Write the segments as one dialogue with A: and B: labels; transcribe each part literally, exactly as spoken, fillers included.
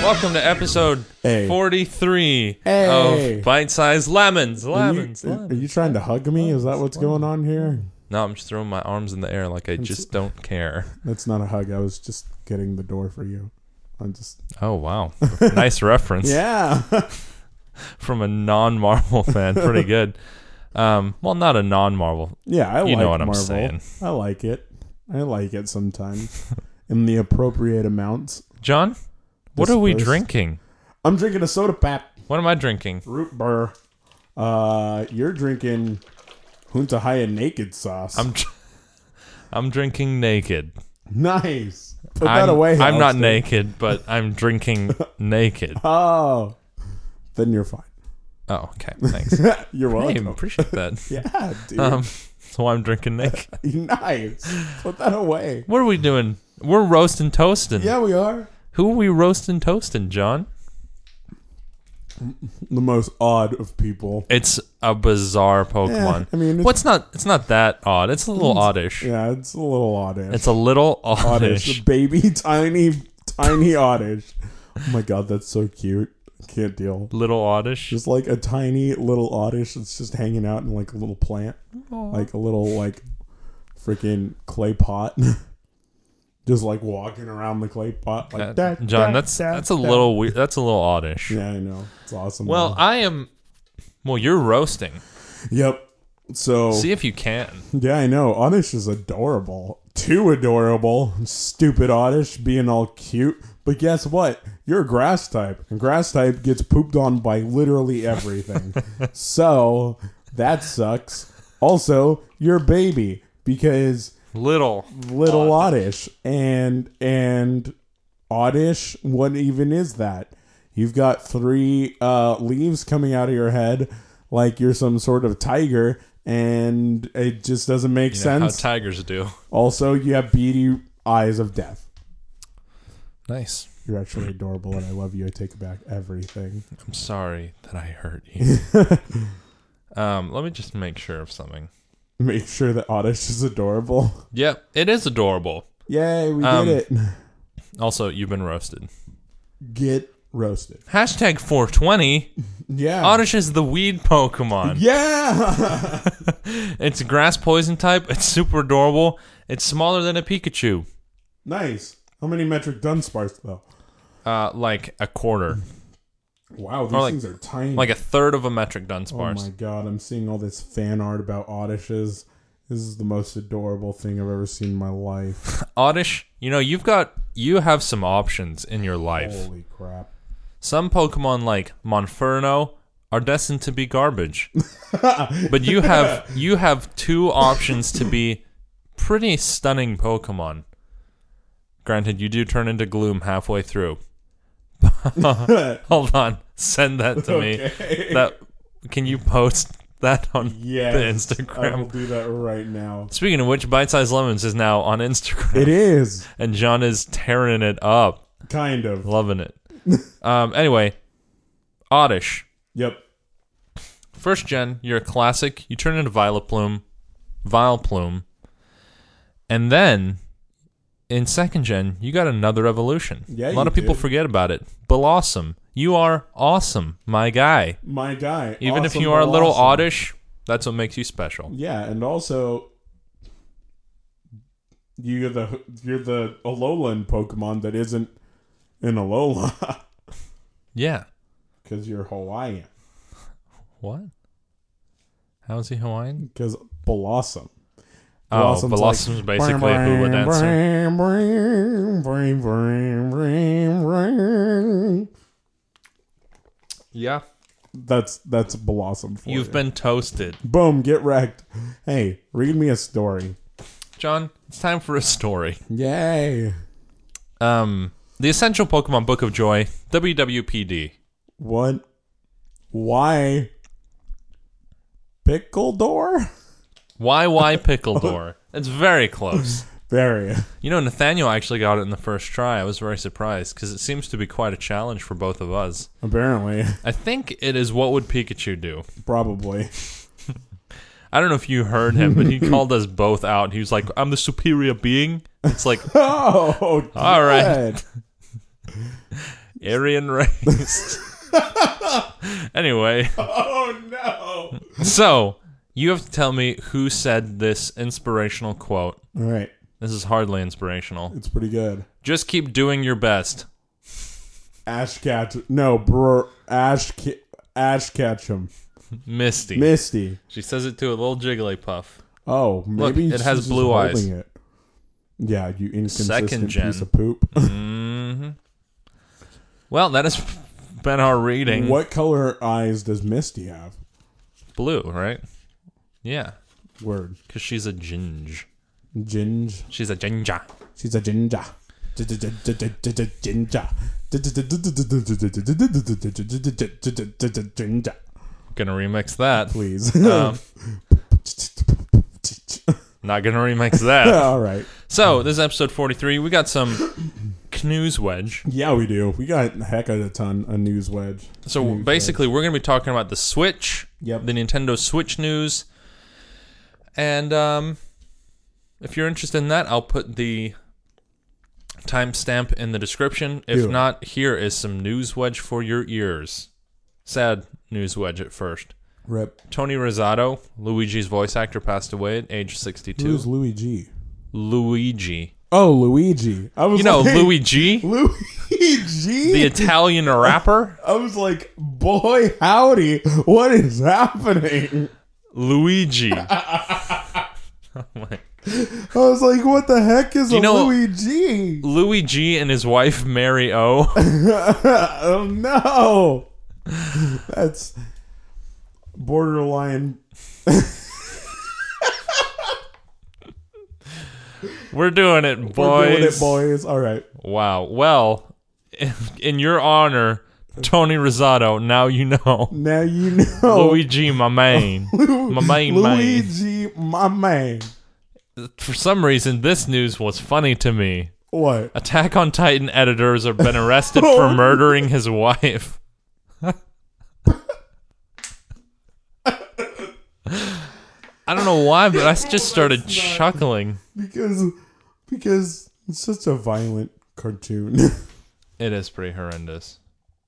A: Welcome to episode
B: Hey.
A: forty-three
B: Hey.
A: of Bite Size Lemons.
B: Are
A: Lemons,
B: you,
A: lemons.
B: are you trying to hug me? Is that what's going on here?
A: No, I'm just throwing my arms in the air like I just don't care.
B: That's not a hug. I was just getting the door for you. I'm just.
A: Oh, wow. Nice reference.
B: Yeah.
A: From a non-Marvel fan. Pretty good. Um, well, not a non-Marvel.
B: Yeah, I
A: You
B: like
A: know what I'm
B: Marvel.
A: saying.
B: I like it. I like it sometimes. In the appropriate amounts.
A: John, what are we
B: Dispersed.
A: drinking?
B: I'm drinking a soda pop.
A: What am I drinking?
B: Root beer. Uh, you're drinking Junta Haya naked sauce.
A: I'm dr- I'm drinking naked.
B: Nice. Put
A: I'm,
B: that away.
A: I'm not
B: Alistair.
A: naked, but I'm drinking naked.
B: Oh. Then you're fine.
A: Oh, okay. Thanks.
B: You're
A: Hey,
B: welcome.
A: appreciate that.
B: Yeah, dude.
A: Um, so I'm drinking naked.
B: Nice. Put that away.
A: What are we doing? We're roasting toasting.
B: Yeah, we are.
A: Who are we roasting toasting, John?
B: The most odd of people.
A: It's a bizarre Pokemon.
B: Yeah, I mean, it's,
A: What's not? It's not that odd. It's a little oddish.
B: yeah, it's a little oddish.
A: It's a little
B: oddish.
A: oddish.
B: Baby, tiny, tiny oddish. Oh my god, that's so cute. I can't deal.
A: Little oddish.
B: Just like a tiny little oddish that's just hanging out in like a little plant. Like a little like freaking clay pot. Just like walking around the clay pot like
A: Uh,
B: that.
A: John,
B: that,
A: that's
B: that,
A: that's a
B: that.
A: little weird. That's a little oddish.
B: Yeah, I know. It's awesome.
A: Well,
B: though.
A: I am. Well, you're roasting.
B: Yep. So
A: See if you can.
B: yeah, I know. Oddish is adorable. Too adorable. Stupid Oddish being all cute. But guess what? You're a grass type. And grass type gets pooped on by literally everything. So that sucks. Also, you're a baby because
A: Little.
B: little Oddish. And and Oddish, what even is that? You've got three uh, leaves coming out of your head like you're some sort of tiger, and it just doesn't make
A: You know how
B: sense.
A: tigers do.
B: Also, you have beady eyes of death.
A: Nice.
B: You're actually adorable, and I love you. I take back everything.
A: I'm sorry that I hurt you. um, let me just make sure of something.
B: Make sure that Oddish is adorable.
A: Yep, it is adorable.
B: Yay, we
A: Um,
B: did it.
A: Also, you've been roasted.
B: Get roasted.
A: Hashtag four twenty.
B: Yeah.
A: Oddish is the weed Pokemon.
B: Yeah.
A: It's a grass poison type. It's super adorable. It's smaller than a Pikachu.
B: Nice. How many metric Dunsparce, though?
A: Uh, like a quarter.
B: Wow, these
A: Or like-
B: things are tiny.
A: Like a third of a metric
B: Oh
A: Dunsparce.
B: my god, I'm seeing all this fan art about Oddishes. This is the most adorable thing I've ever seen in my life.
A: Oddish, you know, you've got, you have some options in your life.
B: Holy crap.
A: Some Pokemon like Monferno are destined to be garbage. But you have, you have two options to be pretty stunning Pokemon. Granted, you do turn into Gloom halfway through. Hold on. Send that to me.
B: Okay.
A: That Can you post that on
B: Yes,
A: the
B: I will
A: Instagram?
B: do that right now.
A: Speaking of which, Bite Size Lemons is now on Instagram.
B: It is.
A: And John is tearing it up.
B: Kind of.
A: Loving it. um, anyway, Oddish.
B: Yep.
A: First gen, you're a classic. You turn into Vileplume. Vileplume. And then, in second gen, you got another evolution.
B: Yeah,
A: a lot
B: you
A: of people
B: did.
A: forget about it. Blossom. You are awesome, my guy.
B: My guy.
A: Even if
B: Awesome
A: you are a little
B: Blossom.
A: oddish, that's what makes you special.
B: Yeah, and also you're the you're the Alolan Pokemon that isn't an Alola
A: Yeah.
B: because you're Hawaiian.
A: What? How is he Hawaiian?
B: Because Blossom.
A: Oh,
B: Blossom's
A: Blossom's
B: like,
A: basically a hula dancer.
B: bring, bring, bring, bring, bring, bring.
A: Yeah.
B: That's that's Blossom for
A: You've
B: you.
A: been toasted.
B: Boom, get wrecked. Hey, read me a story.
A: John, it's time for a story.
B: Yay.
A: Um, the Essential Pokemon Book of Joy, W W P D.
B: What? Why? Pickle door?
A: Y Y Pickle Door. It's very close.
B: Very.
A: You know, Nathaniel actually got it in the first try. I was very surprised because it seems to be quite a challenge for both of us.
B: Apparently.
A: I think it is what would Pikachu do?
B: Probably.
A: I don't know if you heard him, but he called us both out. He was like, I'm the superior being. It's like,
B: Oh,
A: all right.
B: good.
A: Aryan race. Anyway.
B: Oh, no.
A: So, you have to tell me who said this inspirational quote.
B: All right.
A: This is hardly inspirational.
B: It's pretty good.
A: Just keep doing your best.
B: Ash Ketchum. No, bro. Ash, Ke- Ash Ketchum.
A: Misty.
B: Misty.
A: She says it to a little Jigglypuff.
B: Oh, maybe
A: Look, it
B: she's
A: has
B: just
A: blue eyes.
B: holding it. Yeah, you inconsistent
A: Second gen.
B: piece of poop.
A: Mm-hmm. Well, that has been our reading.
B: What color eyes does Misty have?
A: Blue, right? Yeah.
B: Word.
A: Because she's a ginge.
B: Ginge.
A: She's a ginger.
B: She's a ginger. Ginger. Ginger.
A: Gonna remix that.
B: Please.
A: Um, not gonna remix that.
B: All right.
A: So, this is episode forty-three. We got some Knewz Wedge.
B: Yeah, we do. We got a heck of a ton of news wedge.
A: So,
B: News
A: basically, we're gonna be talking about the Switch.
B: Yep.
A: The Nintendo Switch news. And, um... if you're interested in that, I'll put the timestamp in the description. If
B: Do it.
A: not, here is some news wedge for your ears. Sad news wedge at first.
B: Rip.
A: Tony Rosado, Luigi's voice actor, passed away at age sixty-two.
B: Who's Luigi?
A: Luigi.
B: Oh, Luigi. I was
A: You know,
B: like,
A: Luigi?
B: Luigi?
A: The Italian rapper?
B: I was like, boy, howdy. What is happening?
A: Luigi. Oh my.
B: I was like, what the heck is
A: You
B: a
A: know-
B: Luigi?
A: Luigi and his wife, Mary O.
B: Oh, no. That's borderline.
A: We're doing it, boys.
B: We're doing it, boys. All right.
A: Wow. Well, in your honor, Tony Rosado, now you know.
B: Now you know.
A: Luigi, my man. My main man.
B: Luigi, my man.
A: For some reason, this news was funny to me.
B: What?
A: Attack on Titan editors have been arrested
B: Oh.
A: for murdering his wife. I don't know why, but I just started
B: That's not-
A: chuckling.
B: Because, because it's such a violent cartoon.
A: It is pretty horrendous.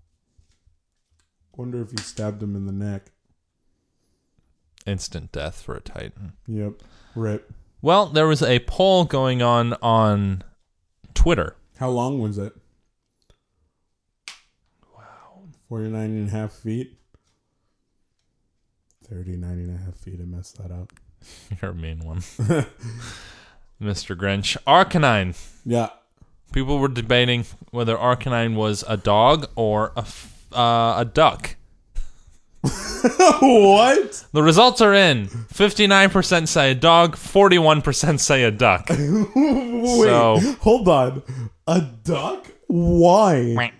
B: Wonder if he stabbed him in the neck.
A: Instant death for a Titan.
B: Yep. Rip.
A: Well, there was a poll going on on Twitter.
B: How long was it? Wow. forty-nine and a half feet. thirty-nine and a half feet. I messed that up.
A: You're a mean one. Mister Grinch. Arcanine.
B: Yeah.
A: People were debating whether Arcanine was a dog or a, f- uh, a duck.
B: What?
A: The results are in. fifty-nine percent say a dog, forty-one percent say a duck.
B: Wait,
A: So-
B: hold on. A duck? Why?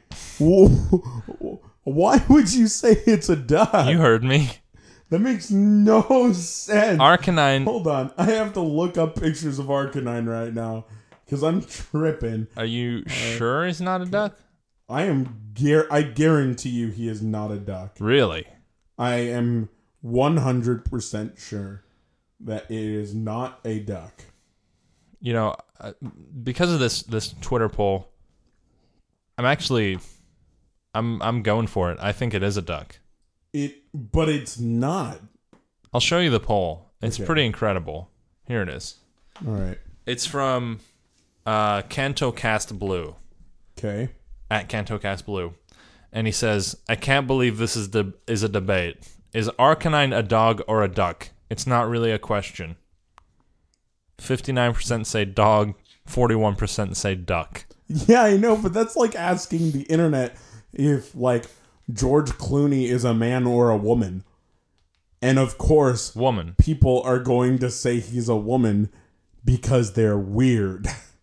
B: Why would you say it's a duck?
A: You heard me.
B: That makes no sense.
A: Arcanine,
B: Hold on. I have to look up pictures of Arcanine right now because I'm tripping.
A: are you sure he's not a duck?
B: I am gar- I guarantee you he is not a duck.
A: Really?
B: I am one hundred percent sure that it is not a duck.
A: You know, uh, because of this this Twitter poll, I'm actually I'm I'm going for it. I think it is a duck.
B: It but it's not.
A: I'll show you the poll. It's
B: Okay.
A: pretty incredible. Here it is.
B: All right.
A: It's from uh, CantoCast Blue,
B: Okay.
A: at CantoCast Blue. And he says, I can't believe this is the is a debate. Is Arcanine a dog or a duck? It's not really a question. fifty-nine percent say dog, forty-one percent say duck.
B: Yeah, I know, but that's like asking the internet if like George Clooney is a man or a woman. And of course,
A: Woman.
B: people are going to say he's a woman because they're weird.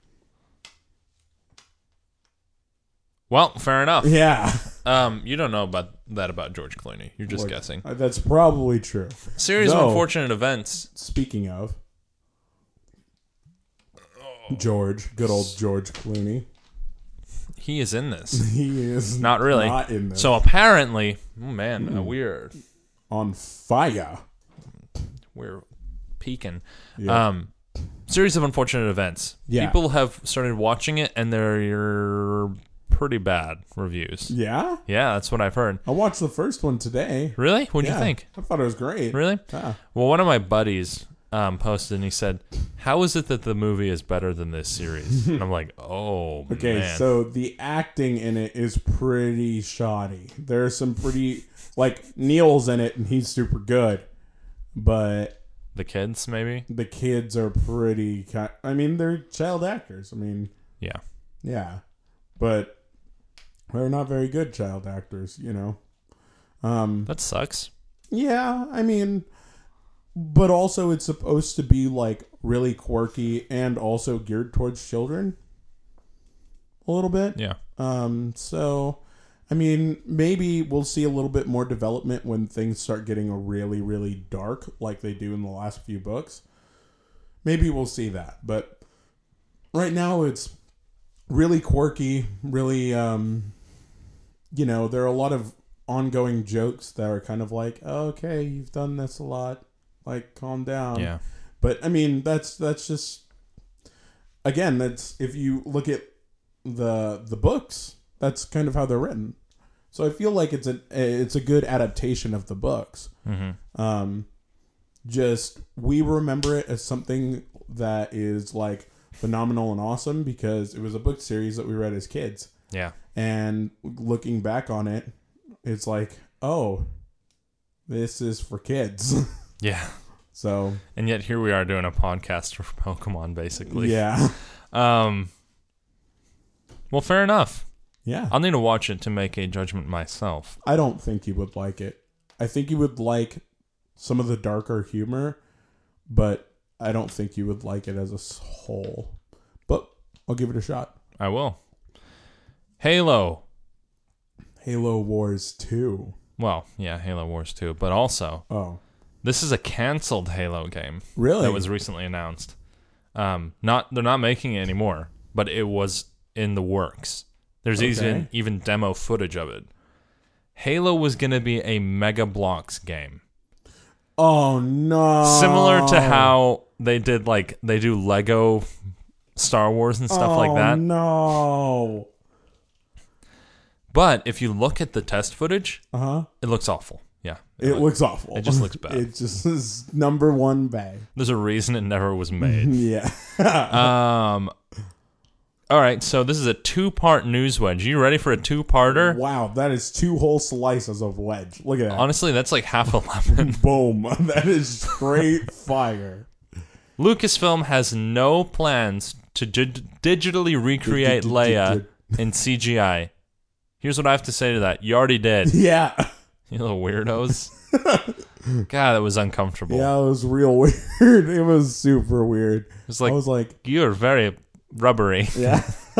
A: Well, fair enough.
B: Yeah.
A: Um, you don't know about that about George Clooney. You're just
B: Like,
A: guessing.
B: uh, That's probably true.
A: Series
B: No.
A: of unfortunate events.
B: Speaking of George, good old George Clooney.
A: He is in this.
B: He is
A: Not really.
B: not in this.
A: So apparently, oh man, uh, we're
B: On fire.
A: we're peaking.
B: Yeah.
A: Um, series of unfortunate events.
B: Yeah.
A: People have started watching it, and they're pretty bad reviews.
B: Yeah?
A: Yeah, that's what I've heard.
B: I watched the first one today.
A: Really? What'd
B: Yeah,
A: you think?
B: I thought it was great.
A: Really?
B: Yeah.
A: Well, one of my buddies um, posted and he said, "How is it that the movie is better than this series?" And I'm like, "Oh,
B: Okay,
A: man."
B: so the acting in it is pretty shoddy. There's some pretty... Like, Neil's in it, and he's super good. But
A: The kids, maybe?
B: the kids are pretty... ki- I mean, they're child actors. I mean,
A: Yeah.
B: yeah. But they're not very good child actors, you know? Um,
A: That sucks.
B: yeah, I mean... But also, it's supposed to be, like, really quirky and also geared towards children. A little bit.
A: Yeah.
B: Um, so, I mean, maybe we'll see a little bit more development when things start getting really, really dark, like they do in the last few books. Maybe we'll see that. But right now, it's really quirky, really, um, you know, there are a lot of ongoing jokes that are kind of like, oh, okay, you've done this a lot. Like, calm down.
A: Yeah.
B: But, I mean, that's that's just... Again, that's if you look at the the books, that's kind of how they're written. So I feel like it's a it's a good adaptation of the books.
A: Mm-hmm.
B: Um, just we remember it as something that is like phenomenal and awesome because it was a book series that we read as kids.
A: Yeah.
B: And looking back on it, it's like, oh, this is for kids.
A: Yeah.
B: So
A: And yet here we are doing a podcast for Pokemon, basically.
B: yeah,
A: Um. Well, fair enough.
B: yeah.
A: I'll need to watch it to make a judgment myself.
B: I don't think you would like it. I think you would like some of the darker humor, but I don't think you would like it as a s- whole. But I'll give it a shot.
A: I will. Halo.
B: Halo Wars two.
A: Well, yeah, Halo Wars two, but also
B: Oh,
A: this is a canceled Halo game
B: really?
A: that was recently announced. Um, not they're not making it anymore, but it was in the works. There's
B: Okay.
A: even even demo footage of it. Halo was going to be a Mega Bloks game,
B: Oh no!
A: similar to how they did like they do Lego Star Wars and stuff
B: oh,
A: like that.
B: No.
A: But if you look at the test footage,
B: Uh huh.
A: it looks awful. Yeah,
B: It looks awful.
A: It just looks bad.
B: It just is number one bad.
A: There's a reason it never was made.
B: Yeah.
A: Um. All right, so this is a two-part news wedge. You ready for a two-parter?
B: Wow, that is two whole slices of wedge. Look at that.
A: Honestly, that's like half a lemon.
B: Boom. That is straight fire.
A: Lucasfilm has no plans to dig- digitally recreate Leia in C G I. Here's what I have to say to that. You already did.
B: Yeah.
A: You little weirdos. God, that was uncomfortable.
B: Yeah, it was real weird. It was super weird.
A: It's like,
B: I was like,
A: you're very rubbery.
B: yeah.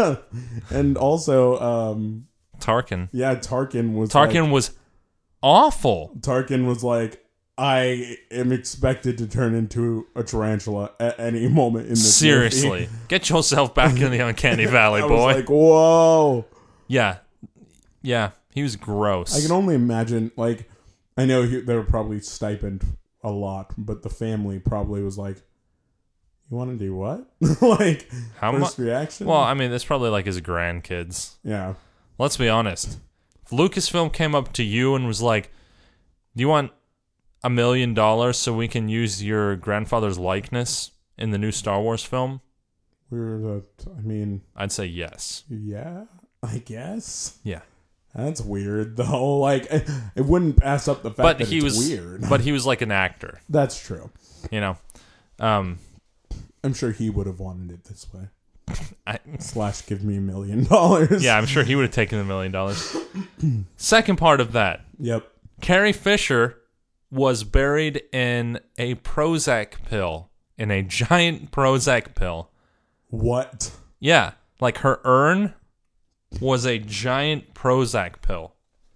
B: And also, um,
A: Tarkin.
B: yeah, Tarkin was
A: Tarkin
B: like,
A: was awful.
B: Tarkin was like, I am expected to turn into a tarantula at any moment in this
A: Seriously.
B: movie.
A: Get yourself back in the Uncanny Valley,
B: I
A: boy.
B: was like, whoa.
A: Yeah. Yeah. He was gross.
B: I can only imagine, like, I know he, they were probably stipend a lot, but the family probably was like, you want to do what? Like,
A: How
B: first
A: much?
B: reaction?
A: Well, I mean, it's probably like his grandkids.
B: yeah.
A: Let's be honest. If Lucasfilm came up to you and was like, do you want a million dollars so we can use your grandfather's likeness in the new Star Wars film?
B: We're the, I mean,
A: I'd say yes.
B: yeah, I guess.
A: Yeah.
B: That's weird, though. Like, it, it wouldn't pass up the fact
A: But
B: that
A: he
B: it's
A: was
B: weird.
A: But he was like an actor,
B: That's true.
A: you know. Um
B: I'm sure he would have wanted it this way.
A: I,
B: Slash, give me a million dollars.
A: yeah, I'm sure he would have taken the million dollars. Second part of that.
B: Yep.
A: Carrie Fisher was buried in a Prozac pill, in a giant Prozac pill.
B: What?
A: Yeah, like her urn was a giant Prozac pill.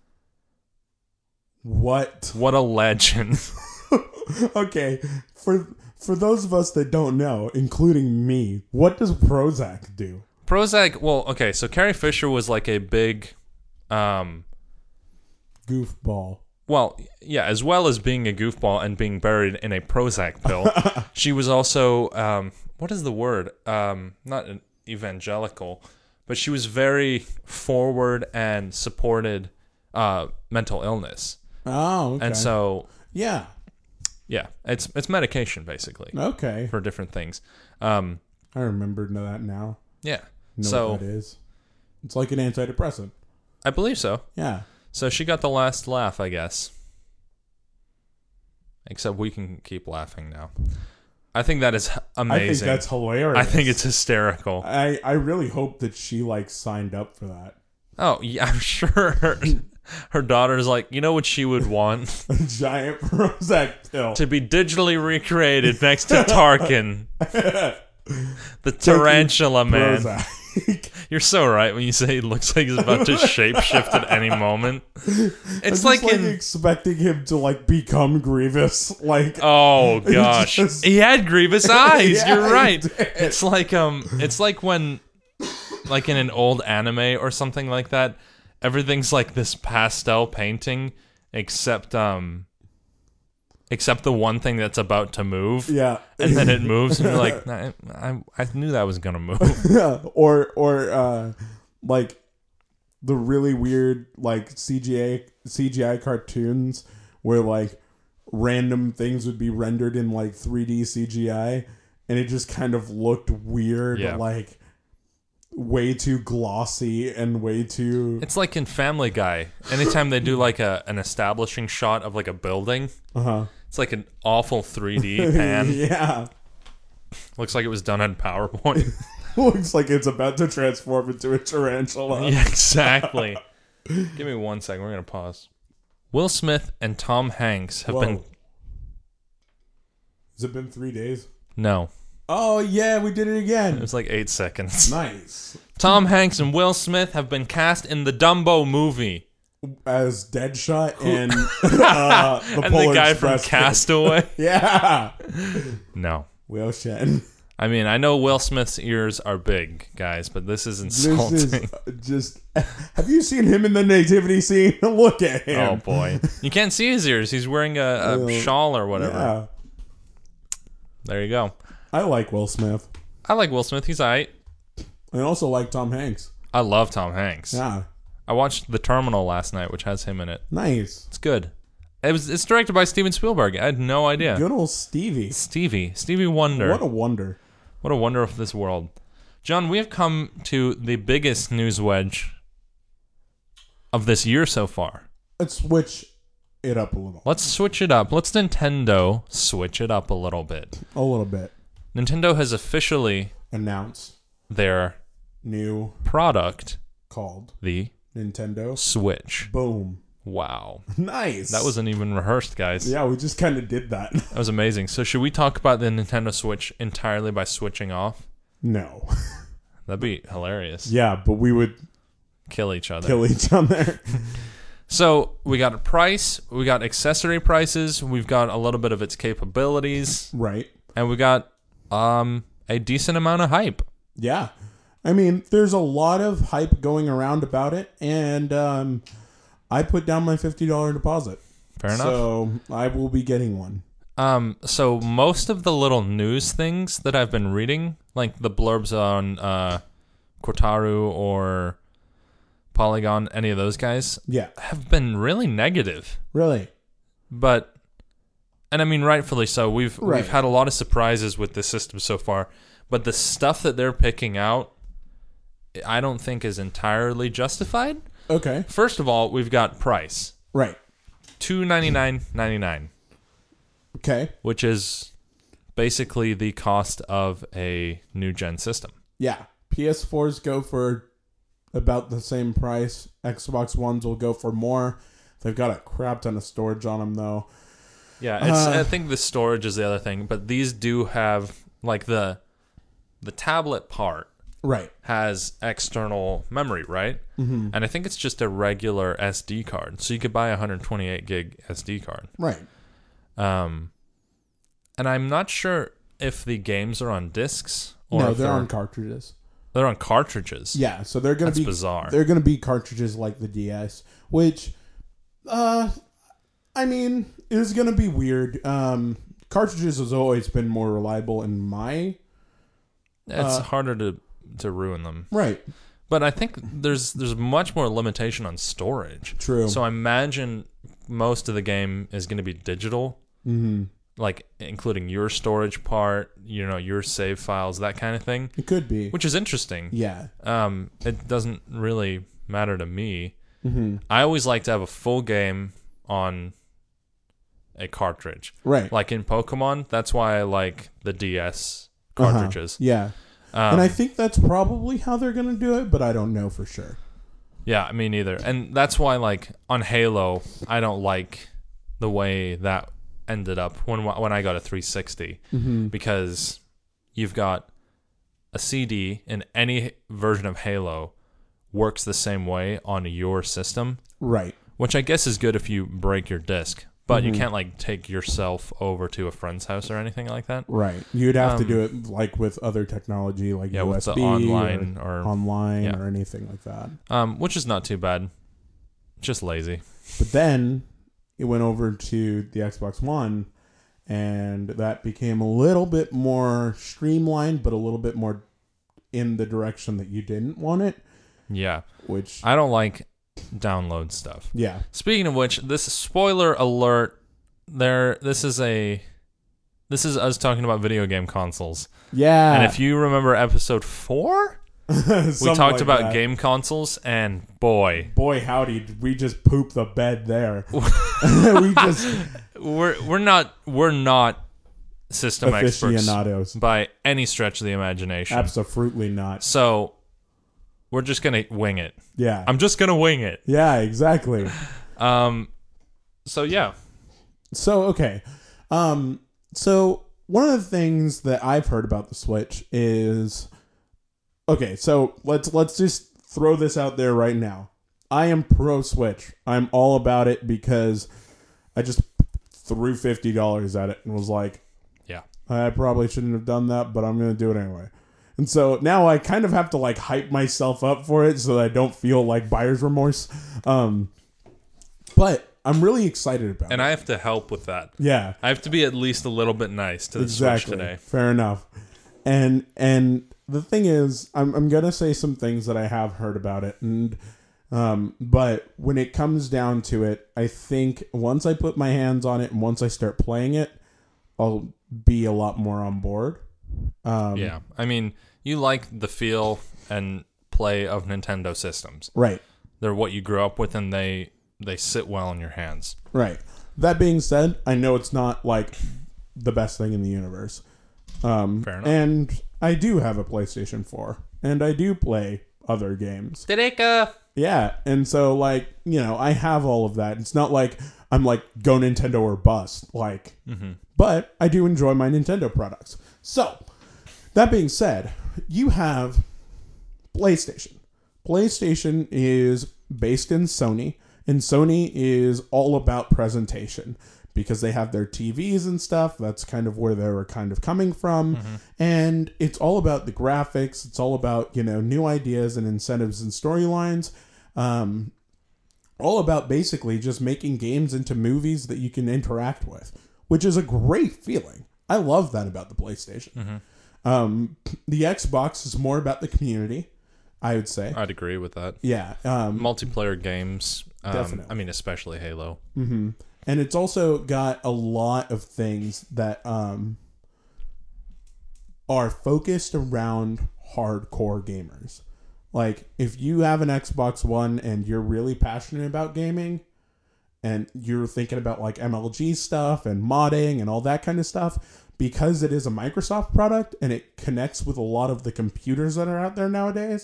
B: What?
A: What a legend.
B: Okay, for for those of us that don't know, including me, what does Prozac do?
A: Prozac, well, okay, so Carrie Fisher was like a big, um,
B: Goofball.
A: well, yeah, as well as being a goofball and being buried in a Prozac pill, she was also, um, what is the word? Um, not an evangelical, but she was very forward and supported uh, mental illness.
B: Oh, okay.
A: And so,
B: yeah.
A: yeah, it's it's medication basically
B: Okay.
A: for different things. Um,
B: I remember that now.
A: yeah.
B: Know
A: So
B: what that is. It's like an antidepressant.
A: I believe so.
B: Yeah.
A: So she got the last laugh, I guess. Except we can keep laughing now. I think that is amazing.
B: I think that's hilarious.
A: I think it's hysterical.
B: I, I really hope that she like signed up for that.
A: Oh, yeah, I'm sure her, her daughter's like, you know what she would want?
B: A giant Prozac pill.
A: To be digitally recreated next to Tarkin. The tarantula man.
B: Prozac.
A: You're so right when you say he looks like he's about to shapeshift at any moment. It's
B: I'm
A: like,
B: just, like
A: in...
B: expecting him to like become Grievous. Like,
A: oh gosh,
B: just-
A: he had Grievous eyes.
B: Yeah,
A: You're
B: he
A: right.
B: did.
A: It's like um, it's like when, like in an old anime or something like that, everything's like this pastel painting, except um, except the one thing that's about to move.
B: yeah.
A: And then it moves, and you're like, I, I, I knew that was gonna move.
B: or or uh, like the really weird like C G I C G I cartoons where like random things would be rendered in like three D C G I, and it just kind of looked weird,
A: Yeah.
B: like way too glossy and way too.
A: It's like in Family Guy. Anytime they do like a an establishing shot of like a building,
B: Uh huh.
A: it's like an awful three D pan.
B: Yeah.
A: Looks like it was done on PowerPoint.
B: Looks like it's about to transform into a tarantula.
A: Yeah, exactly. Give me one second. We're gonna pause. Will Smith and Tom Hanks have
B: Whoa.
A: been
B: Has it been three days?
A: no.
B: Oh yeah, we did it
A: It
B: again.
A: was like eight seconds.
B: Nice.
A: Tom Hanks and Will Smith have been cast in the Dumbo movie.
B: As Deadshot and uh, the
A: And
B: Polar
A: the guy
B: Express
A: from Castaway.
B: kid. Yeah.
A: No.
B: Will Shen.
A: I mean, I know Will Smith's ears are big, guys, but this is
B: This
A: insulting.
B: is just. Have you seen him in the nativity scene? Look at him.
A: Oh boy, you can't see his ears. He's wearing a, a
B: Well,
A: shawl or whatever.
B: Yeah.
A: There you go.
B: I like Will Smith.
A: I like Will Smith. He's alright.
B: I also like Tom Hanks.
A: I love Tom Hanks.
B: Yeah.
A: I watched The Terminal last night, which has him in it.
B: Nice.
A: It's good. It was. It's directed by Steven Spielberg. I had no idea.
B: Good old Stevie.
A: Stevie. Stevie Wonder.
B: What a wonder.
A: What a wonder of this world. John, we have come to the biggest news wedge of this year so far.
B: Let's switch it up a little.
A: Let's switch it up. Let's Nintendo switch it up a little bit.
B: A little bit.
A: Nintendo has officially
B: Announce
A: their
B: new
A: product,
B: called
A: the
B: Nintendo.
A: Switch.
B: Boom.
A: Wow.
B: Nice.
A: That wasn't even rehearsed, guys.
B: Yeah, we just kind of did that.
A: That was amazing. So should we talk about the Nintendo Switch entirely by switching off?
B: No.
A: That'd be hilarious.
B: Yeah, but we would
A: Kill each other.
B: kill each other.
A: So we got a price, we got accessory prices, we've got a little bit of its capabilities,
B: Right.
A: and we got um a decent amount of hype.
B: Yeah. I mean, there's a lot of hype going around about it, and um, I put down my fifty dollars deposit.
A: Fair enough.
B: So I will be getting one.
A: Um, so most of the little news things that I've been reading, like the blurbs on uh, Kotaru or Polygon, any of those guys,
B: Yeah.
A: have been really negative.
B: Really?
A: But, and I mean, rightfully so. We've
B: Right.
A: we've had a lot of surprises with this system so far, but the stuff that they're picking out, I don't think is entirely justified.
B: Okay.
A: First of all, we've got price
B: Right.
A: two ninety nine ninety nine.
B: Okay.
A: Which is basically the cost of a new gen system.
B: Yeah. P S fours go for about the same price. Xbox Ones will go for more. They've got a crap ton of storage on them, though.
A: Yeah, it's,
B: Uh,
A: I think the storage is the other thing, but these do have like the the tablet part
B: Right.
A: has external memory, right?
B: Mm-hmm.
A: And I think it's just a regular S D card, so you could buy a one hundred twenty-eight gig S D card.
B: Right.
A: Um, and I'm not sure if the games are on discs or
B: No,
A: if
B: they're on cartridges.
A: they're on cartridges.
B: Yeah, so they're gonna
A: That's
B: be
A: bizarre.
B: They're gonna be cartridges like the D S, which, uh, I mean, is gonna be weird. Um, cartridges has always been more reliable in my
A: It's
B: uh,
A: harder to to ruin them.
B: right.
A: But I think there's there's much more limitation on storage.
B: True.
A: So I imagine most of the game is going to be digital,
B: Mm-hmm.
A: like including your storage part, you know, your save files, that kind of thing,
B: It could be.
A: which is interesting.
B: Yeah.
A: Um, it doesn't really matter to me.
B: Mm-hmm.
A: I always like to have a full game on a cartridge.
B: Right.
A: Like in Pokemon, that's why I like the D S
B: Uh-huh.
A: cartridges.
B: Yeah.
A: Um,
B: And I think that's probably how they're going to do it, but I don't know for sure.
A: Yeah, me neither. And that's why, like, on Halo, I don't like the way that ended up when when I got a three sixty.
B: Mm-hmm.
A: Because you've got a C D in any version of Halo works the same way on your system,
B: Right.
A: which I guess is good if you break your disc. But
B: Mm-hmm.
A: you can't, like, take yourself over to a friend's house or anything like that.
B: Right. You'd have to
A: Um,
B: do it like with other technology, like
A: Yeah,
B: U
A: with
B: S
A: the
B: B
A: online
B: or,
A: or...
B: online
A: yeah.
B: or anything like that.
A: Um, which is not too bad. Just lazy.
B: But then it went over to the Xbox One, and that became a little bit more streamlined, but a little bit more in the direction that you didn't want it.
A: Yeah.
B: Which,
A: I don't like download stuff.
B: yeah.
A: Speaking of which, this spoiler alert, there this is a this is us talking about video game consoles.
B: Yeah.
A: And if you remember episode four, we talked about
B: that.
A: game consoles, and boy,
B: Boy, howdy, did we just poop the bed there. we just
A: we're we're not we're not system experts
B: aficionados.
A: by any stretch of the imagination.
B: Absolutely not.
A: So we're just gonna wing it.
B: Yeah.
A: I'm just gonna wing it.
B: yeah, exactly.
A: Um so yeah.
B: So, okay. Um, so one of the things that I've heard about the Switch is, okay, so let's let's just throw this out there right now. I am pro Switch. I'm all about it because I just threw fifty dollars at it and was like,
A: Yeah.
B: I probably shouldn't have done that, but I'm going to do it anyway. And so now I kind of have to like hype myself up for it so that I don't feel like buyer's remorse. Um, but I'm really excited about
A: And
B: it.
A: I have to help with that.
B: Yeah.
A: I have to be at least a little bit nice to the
B: Exactly.
A: Switch today.
B: Fair enough. And and the thing is, I'm I'm gonna say some things that I have heard about it, and um, but when it comes down to it, I think once I put my hands on it and once I start playing it, I'll be a lot more on board. Um,
A: Yeah. I mean, you like the feel and play of Nintendo systems.
B: Right.
A: They're what you grew up with, and they they sit well in your hands.
B: Right. That being said, I know it's not like the best thing in the universe. Um,
A: Fair enough.
B: And I do have a PlayStation four, and I do play other games.
A: Dereka!
B: Yeah, and so like, you know, I have all of that. It's not like I'm like go Nintendo or bust, like,
A: Mm-hmm.
B: but I do enjoy my Nintendo products. So, that being said, you have PlayStation. PlayStation is based in Sony, and Sony is all about presentation because they have their T Vs and stuff. That's kind of where they were kind of coming from.
A: Mm-hmm.
B: And it's all about the graphics. It's all about, you know, new ideas and incentives and storylines. Um, all about basically just making games into movies that you can interact with, which is a great feeling. I love that about the PlayStation.
A: Mm-hmm.
B: Um, the Xbox is more about the community, I would say.
A: I'd agree with that.
B: Yeah. Um,
A: Multiplayer games, um,
B: Definitely.
A: I mean, especially Halo.
B: mm-hmm. And it's also got a lot of things that um, are focused around hardcore gamers. Like, if you have an Xbox One and you're really passionate about gaming, and you're thinking about like M L G stuff and modding and all that kind of stuff, because it is a Microsoft product and it connects with a lot of the computers that are out there nowadays,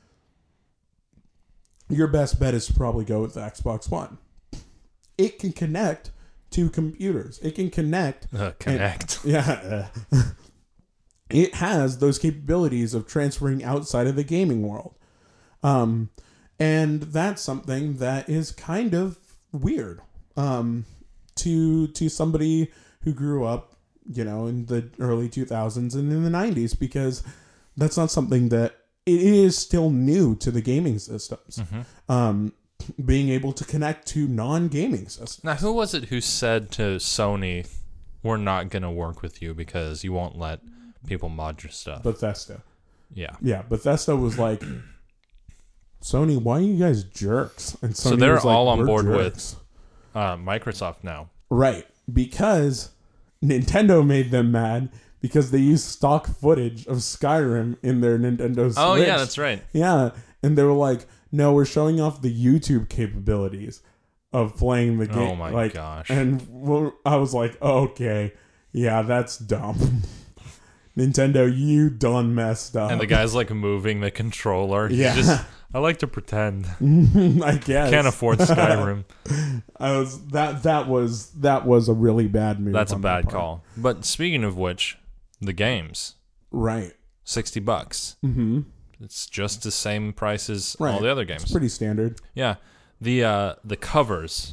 B: your best bet is to probably go with the Xbox One. It can connect to computers. It can connect.
A: Uh, connect.
B: And, yeah. It has those capabilities of transferring outside of the gaming world. Um, and that's something that is kind of weird um, to to somebody who grew up, you know, in the early two thousands and in the nineties, because that's not something that it is still new to the gaming systems.
A: Mm-hmm.
B: Um, being able to connect to non-gaming systems.
A: Now, who was it who said to Sony, we're not going to work with you because you won't let people mod your stuff?
B: Bethesda.
A: Yeah.
B: Yeah, Bethesda was like, Sony, why are you guys jerks? And Sony
A: So they're
B: was like,
A: all on
B: "We're
A: board
B: jerks."
A: with uh, Microsoft now.
B: Right, because Nintendo made them mad because they used stock footage of Skyrim in their Nintendo Switch.
A: Oh yeah, that's right.
B: Yeah, and they were like, "No, we're showing off the YouTube capabilities of playing the game."
A: Oh my
B: like,
A: gosh.
B: And well, I was like, "Okay, yeah, that's dumb." Nintendo, you done messed up.
A: And the guy's like moving the controller. He
B: Yeah.
A: just, I like to pretend.
B: I guess
A: Can't afford Skyrim.
B: I was that that was that was a really bad move.
A: That's a
B: on their
A: bad
B: part.
A: call. But speaking of which, the games,
B: Right.
A: sixty bucks.
B: Mm-hmm.
A: It's just the same price as
B: Right.
A: all the other games.
B: It's pretty standard.
A: Yeah. The uh, the covers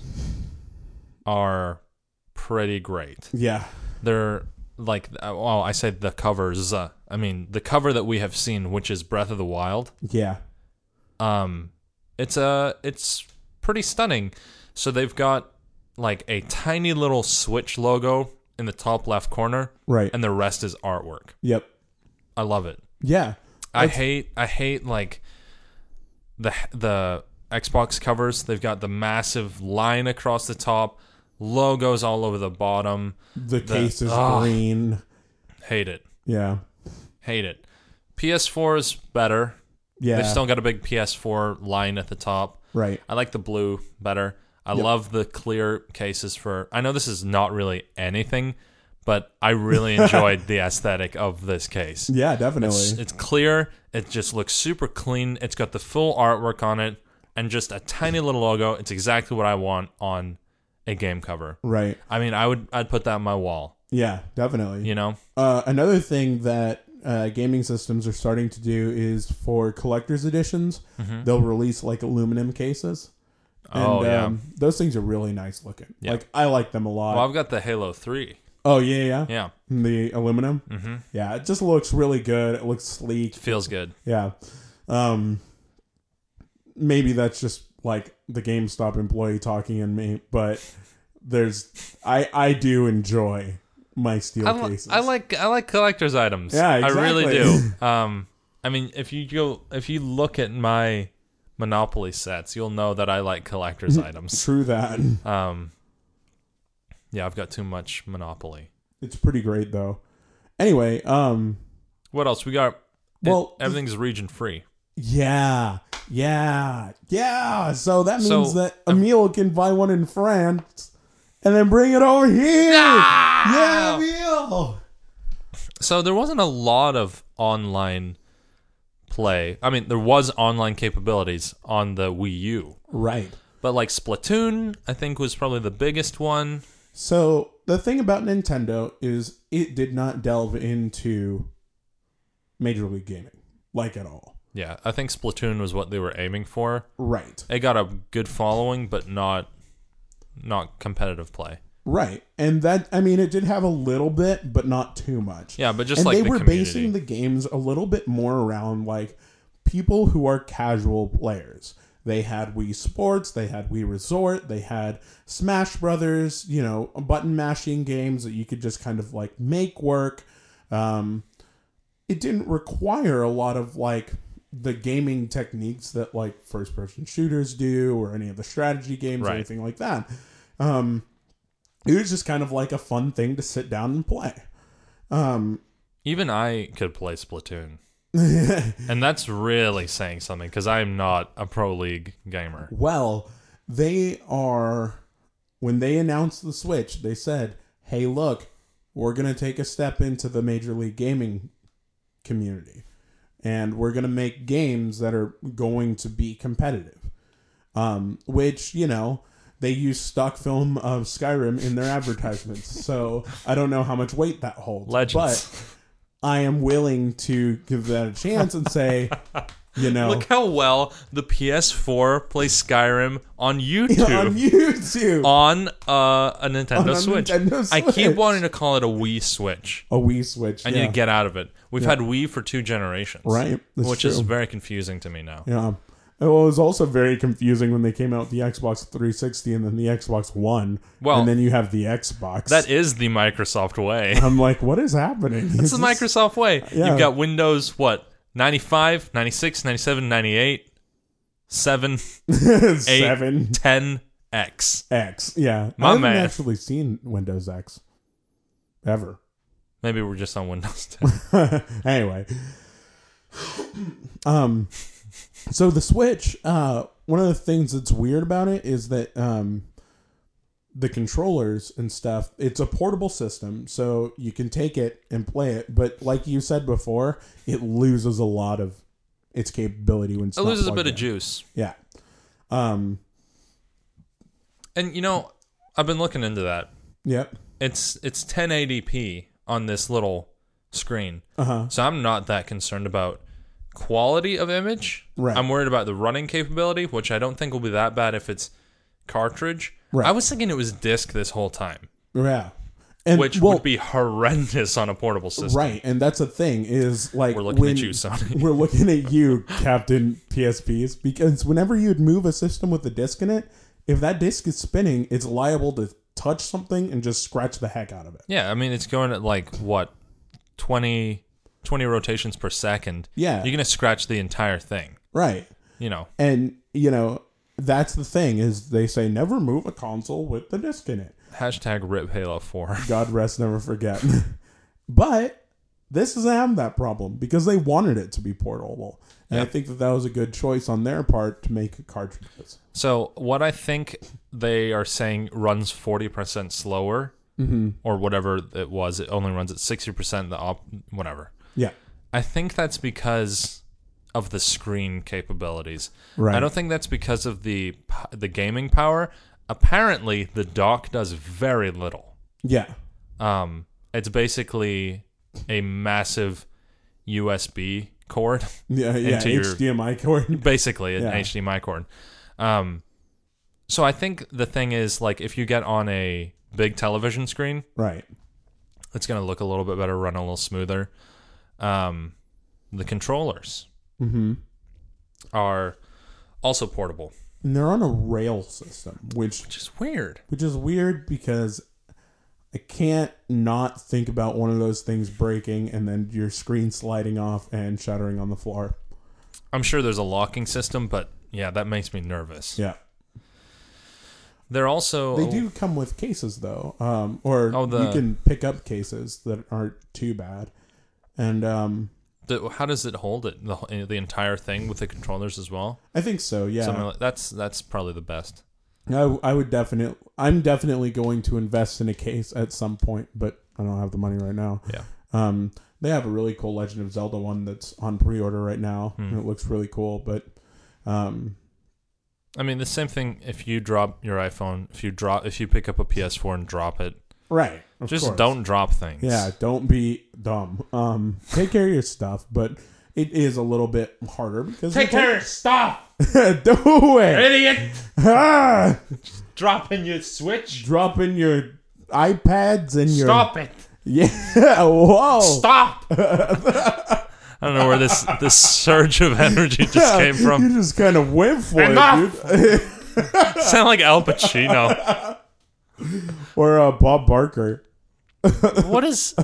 A: are pretty great.
B: Yeah.
A: They're like, uh, well, I say the covers. Uh, I mean, the cover that we have seen, which is Breath of the Wild.
B: Yeah.
A: Um, it's a it's pretty stunning. So they've got like a tiny little Switch logo in the top left corner,
B: Right.
A: and the rest is artwork.
B: Yep.
A: I love it.
B: Yeah.
A: I
B: That's-
A: hate I hate like the the Xbox covers. They've got the massive line across the top, logos all over the bottom.
B: The case is
A: oh.
B: green.
A: Hate it.
B: Yeah.
A: Hate it. P S four is better.
B: Yeah.
A: They've still got a big P S four line at the top.
B: Right.
A: I like the blue better. I
B: Yep.
A: love the clear cases for... I know this is not really anything, but I really enjoyed the aesthetic of this case.
B: Yeah, definitely.
A: It's, it's clear. It just looks super clean. It's got the full artwork on it and just a tiny little logo. It's exactly what I want on a game cover.
B: right.
A: I mean, I would I'd put that on my wall,
B: Yeah, definitely.
A: you know?
B: Uh, another thing that uh, gaming systems are starting to do is for collector's editions, they'll release like aluminum cases. And,
A: Oh, yeah.
B: um, those things are really nice looking.
A: Yeah.
B: Like, I like them a lot.
A: Well, I've got the Halo three.
B: oh, yeah, yeah.
A: Yeah.
B: The aluminum. Mm-hmm. Yeah, it just looks really good. It looks sleek.
A: Feels good.
B: Yeah. Um, maybe that's just like the GameStop employee talking in me, but there's I I do enjoy my steel
A: I, li-
B: cases.
A: I like I like collector's items.
B: Yeah,
A: I really
B: exactly.
A: do. Um, I mean, if you go if you look at my Monopoly sets, you'll know that I like collector's items.
B: True that.
A: Um, yeah, I've got too much Monopoly.
B: It's pretty great though. Anyway, um,
A: What else we got?
B: Well,
A: It- everything's region free.
B: yeah, yeah, yeah. So that means
A: So,
B: that Emil can buy one in France and then bring it over here. Yeah, Emil.
A: So there wasn't a lot of online play. I mean, there was online capabilities on the Wii U,
B: Right.
A: but like Splatoon, I think was probably the biggest one.
B: So the thing about Nintendo is it did not delve into Major League Gaming, like at all.
A: Yeah, I think Splatoon was what they were aiming for.
B: Right.
A: It got a good following, but not not competitive play.
B: Right. And that, I mean, it did have a little bit, but not too much.
A: Yeah, but just
B: and
A: like
B: they
A: the
B: were
A: community.
B: basing the games a little bit more around like people who are casual players. They had Wii Sports, they had Wii Resort, they had Smash Brothers, you know, button mashing games that you could just kind of like make work. Um, it didn't require a lot of like the gaming techniques that like first person shooters do or any of the strategy games or
A: Right.
B: anything like that. Um, it was just kind of like a fun thing to sit down and play. Um,
A: Even I could play Splatoon. And that's really saying something because I'm not a pro league gamer.
B: Well, they are, when they announced the Switch, they said, hey, look, we're going to take a step into the Major League Gaming community. And we're going to make games that are going to be competitive. Um, which, you know, they use stock film of Skyrim in their advertisements. So I don't know how much weight that holds.
A: Legends.
B: But I am willing to give that a chance and say, you know,
A: Look how well the P S four plays Skyrim on YouTube.
B: on YouTube.
A: On uh, a Nintendo
B: On a
A: Switch.
B: Nintendo
A: I keep
B: Switch.
A: wanting to call it a Wii Switch.
B: A Wii Switch.
A: I
B: yeah.
A: need to get out of it. We've had Wii for two generations.
B: Right, that's
A: Which is
B: true.
A: very confusing to me now.
B: Yeah. Well, it was also very confusing when they came out with the Xbox three sixty and then the Xbox One.
A: Well,
B: and then you have the Xbox.
A: That is the Microsoft way.
B: I'm like, what is happening?
A: It's the Microsoft way.
B: Yeah.
A: You've got Windows, what, ninety-five, ninety-six, ninety-seven, ninety-eight, seven,
B: Seven
A: eight, ten X.
B: X. Yeah,
A: My
B: I haven't
A: man.
B: actually seen Windows X ever.
A: Maybe we're just on Windows ten.
B: Anyway, um, so the Switch. Uh, one of the things that's weird about it is that um, the controllers and stuff. It's a portable system, so you can take it and play it. But like you said before, it loses a lot of its capability when it's
A: It
B: not
A: loses a
B: plugged
A: bit
B: in.
A: of juice.
B: Yeah. Um.
A: And, you know, I've been looking into that.
B: Yep.
A: It's it's ten eighty p on this little screen.
B: Uh-huh.
A: So I'm not that concerned about quality of image.
B: Right.
A: I'm worried about the running capability, which I don't think will be that bad if it's cartridge.
B: Right.
A: I was thinking it was disc this whole time,
B: Yeah. And
A: which
B: well,
A: would be horrendous on a portable system.
B: right, and that's the thing is like
A: We're looking
B: when
A: at you, Sony.
B: we're looking at you, Captain P S Ps, because whenever you'd move a system with a disc in it, if that disc is spinning, it's liable to touch something and just scratch the heck out of it.
A: Yeah, I mean, it's going at like, what, twenty, twenty rotations per second.
B: Yeah.
A: You're going to scratch the entire thing,
B: Right.
A: you know.
B: And, you know, that's the thing is they say never move a console with the disc in it.
A: Hashtag rip Halo four.
B: God rest, never forget. But this doesn't have that problem because they wanted it to be portable. And
A: Yeah.
B: I think that that was a good choice on their part to make cartridges.
A: So what I think they are saying runs forty percent slower,
B: Mm-hmm.
A: or whatever it was. It only runs at sixty percent the op, whatever.
B: Yeah.
A: I think that's because of the screen capabilities.
B: Right.
A: I don't think that's because of the p- the gaming power. Apparently, the dock does very little.
B: Yeah.
A: Um, it's basically a massive U S B cord,
B: Yeah, yeah,
A: into your-
B: H D M I cord.
A: basically an
B: Yeah.
A: H D M I cord. Um, so I think the thing is, like, if you get on a big television screen,
B: Right.
A: it's going to look a little bit better, run a little smoother. Um, the controllers
B: Mm-hmm.
A: are also portable,
B: And they're on a rail system, which
A: which is weird.
B: which is weird because I can't not think about one of those things breaking and then your screen sliding off and shattering on the floor.
A: I'm sure there's a locking system, but yeah, that makes me nervous.
B: Yeah.
A: They're also
B: They do come with cases though, um, or
A: Oh, the-
B: you can pick up cases that aren't too bad. And um,
A: the, how does it hold it the the entire thing with the controllers as well?
B: I think so. Yeah,
A: Something like, that's that's probably the best.
B: I, I would definitely. I'm definitely going to invest in a case at some point, but I don't have the money right now.
A: Yeah.
B: Um, they have a really cool Legend of Zelda one that's on pre-order right now,
A: Hmm.
B: and it looks really cool. But um,
A: I mean, the same thing if you drop your iPhone, if you drop, if you pick up a P S four and drop it,
B: right, of
A: just
B: course.
A: don't drop things.
B: Yeah, don't be dumb. Um, take care of your stuff, but it is a little bit harder because
A: Take care of stuff,
B: Do it.
A: idiot!
B: Ah!
A: Dropping your Switch.
B: Dropping your iPads and your
A: Stop it!
B: yeah. Whoa.
A: Stop! I don't know where this this surge of energy just came
B: You
A: from.
B: just kind of went for
A: Enough!
B: it, dude.
A: Sound like Al Pacino.
B: Or uh, Bob Barker.
A: What is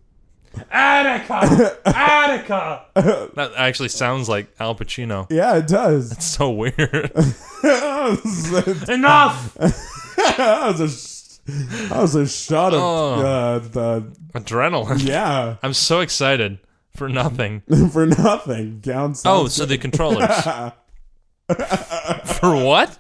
A: Attica? Attica. That actually sounds like Al Pacino.
B: Yeah, it does.
A: It's so weird.
B: that, was,
A: Enough.
B: that was a sh- that was a shot of
A: Oh.
B: uh, the
A: Adrenaline.
B: yeah
A: I'm so excited for nothing.
B: for nothing. Down
A: Oh,
B: sounds
A: so the controllers. For what?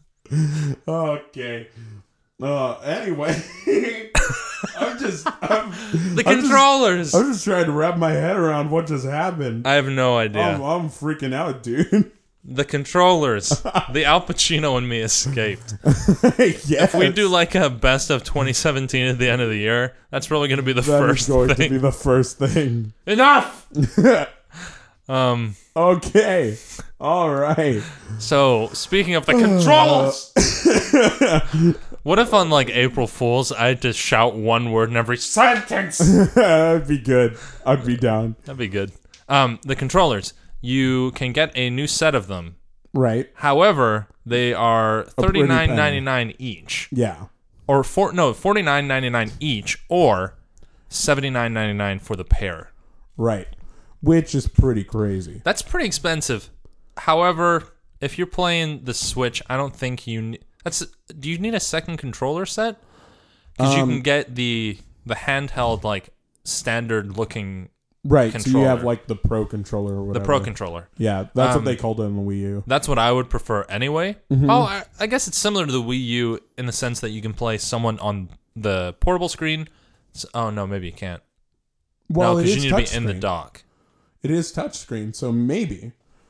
B: okay. Uh, anyway, I'm just I'm,
A: The
B: I'm
A: controllers.
B: Just, I'm just trying to wrap my head around what just happened.
A: I have no idea.
B: I'm, I'm freaking out, dude.
A: The controllers. The Al Pacino and me escaped.
B: Yes.
A: If we do like a best of twenty seventeen at the end of the year, that's probably going to be the
B: that
A: first
B: is going
A: thing.
B: to be the first thing.
A: Enough. Um.
B: Okay. All right.
A: So speaking of the controls, what if on like April Fools I had to shout one word in every sentence?
B: That'd be good. I'd be down.
A: That'd be good. Um, the controllers. You can get a new set of them.
B: Right.
A: However, they are
B: pretty
A: thirty-nine ninety-nine each,
B: Yeah.
A: or four no forty-nine ninety-nine each, or seventy-nine ninety-nine for the pair.
B: Right. Which is pretty crazy.
A: That's pretty expensive. However, if you're playing the Switch, I don't think you ne- that's do you need a second controller set? Because
B: Um,
A: you can get the the handheld like standard looking
B: Right, so you have
A: controller.
B: like the Pro controller or
A: the
B: whatever.
A: Pro controller.
B: Yeah, that's
A: Um,
B: what they called it in the Wii U.
A: That's what I would prefer anyway.
B: Mm-hmm.
A: Oh, I, I guess it's similar to the Wii U in the sense that you can play someone on the portable screen. So, oh no, maybe you can't.
B: Well,
A: no,
B: it
A: because
B: is
A: you need to be in the
B: touchscreen.
A: dock.
B: It is touchscreen, so maybe.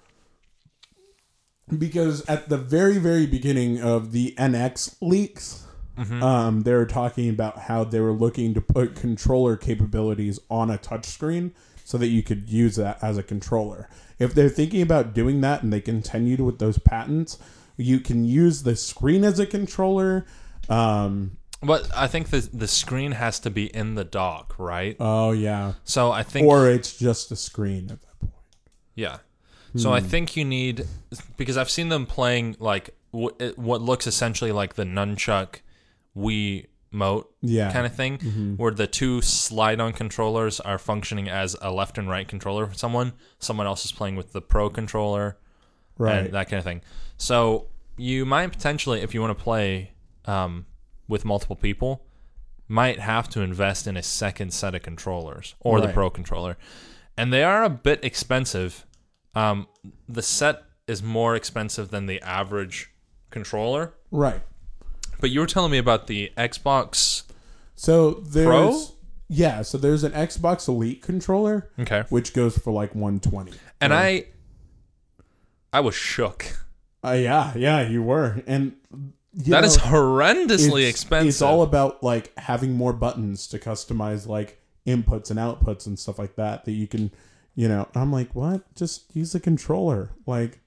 B: Because at the very, very beginning of the N X leaks,
A: Mm-hmm.
B: um, they were talking about how they were looking to put controller capabilities on a touchscreen so that you could use that as a controller. If they're thinking about doing that and they continued with those patents, you can use the screen as a controller. Um,
A: But I think the the screen has to be in the dock, right?
B: oh, yeah.
A: So I think,
B: Or it's just a screen at that point.
A: yeah. So I think you need, because I've seen them playing like w- it- what looks essentially like the nunchuck Wii mote
B: Yeah.
A: kind of thing, where the two slide-on controllers are functioning as a left and right controller for someone. Someone else is playing with the Pro controller,
B: Right.
A: and that kind of thing. So you might potentially, if you want to play um, with multiple people, might have to invest in a second set of controllers or the
B: Right.
A: Pro controller, and they are a bit expensive. Um, the set is more expensive than the average controller.
B: Right.
A: But you were telling me about the Xbox.
B: So there's
A: Pro?
B: yeah, so there's an Xbox Elite controller,
A: Okay.
B: which goes for like one twenty.
A: And
B: Right.
A: I I was shook.
B: Uh, yeah, yeah, you were, and you
A: That
B: know,
A: is horrendously
B: it's,
A: expensive.
B: It's all about like having more buttons to customize like inputs and outputs and stuff like that that you can, you know. I'm like, what? Just use a controller. Like,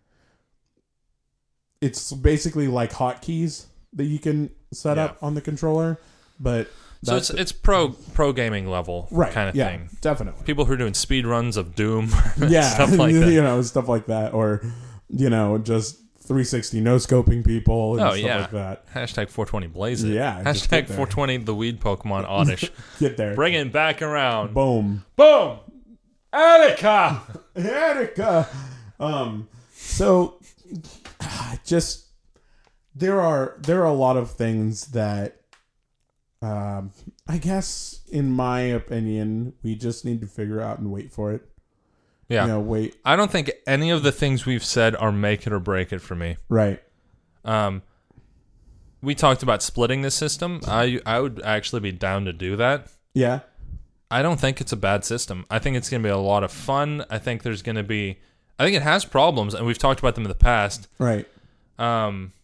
B: it's basically like hotkeys that you can set
A: Yeah.
B: up on the controller, but
A: so it's
B: that's-
A: it's pro pro gaming level
B: right
A: kind of
B: yeah,
A: thing.
B: definitely.
A: People who are doing speed runs of Doom,
B: Yeah,
A: stuff like that.
B: you know, stuff like that, or you know, just three sixty no scoping people and
A: Oh,
B: stuff
A: yeah.
B: like that.
A: Hashtag four twenty blaze it.
B: Yeah, just
A: Hashtag
B: get there.
A: four twenty the weed Pokemon Oddish.
B: Get there,
A: Bring it back around.
B: boom,
A: Boom. Attica.
B: Attica. Um, so just there are there are a lot of things that, um, I guess, in my opinion, we just need to figure out and wait for it.
A: Yeah.
B: You know, wait.
A: I don't think any of the things we've said are make it or break it for me.
B: Right.
A: Um, we talked about splitting the system. I I would actually be down to do that.
B: Yeah.
A: I don't think it's a bad system. I think it's going to be a lot of fun. I think there's going to be... I think it has problems, and we've talked about them in the past.
B: Right.
A: Um,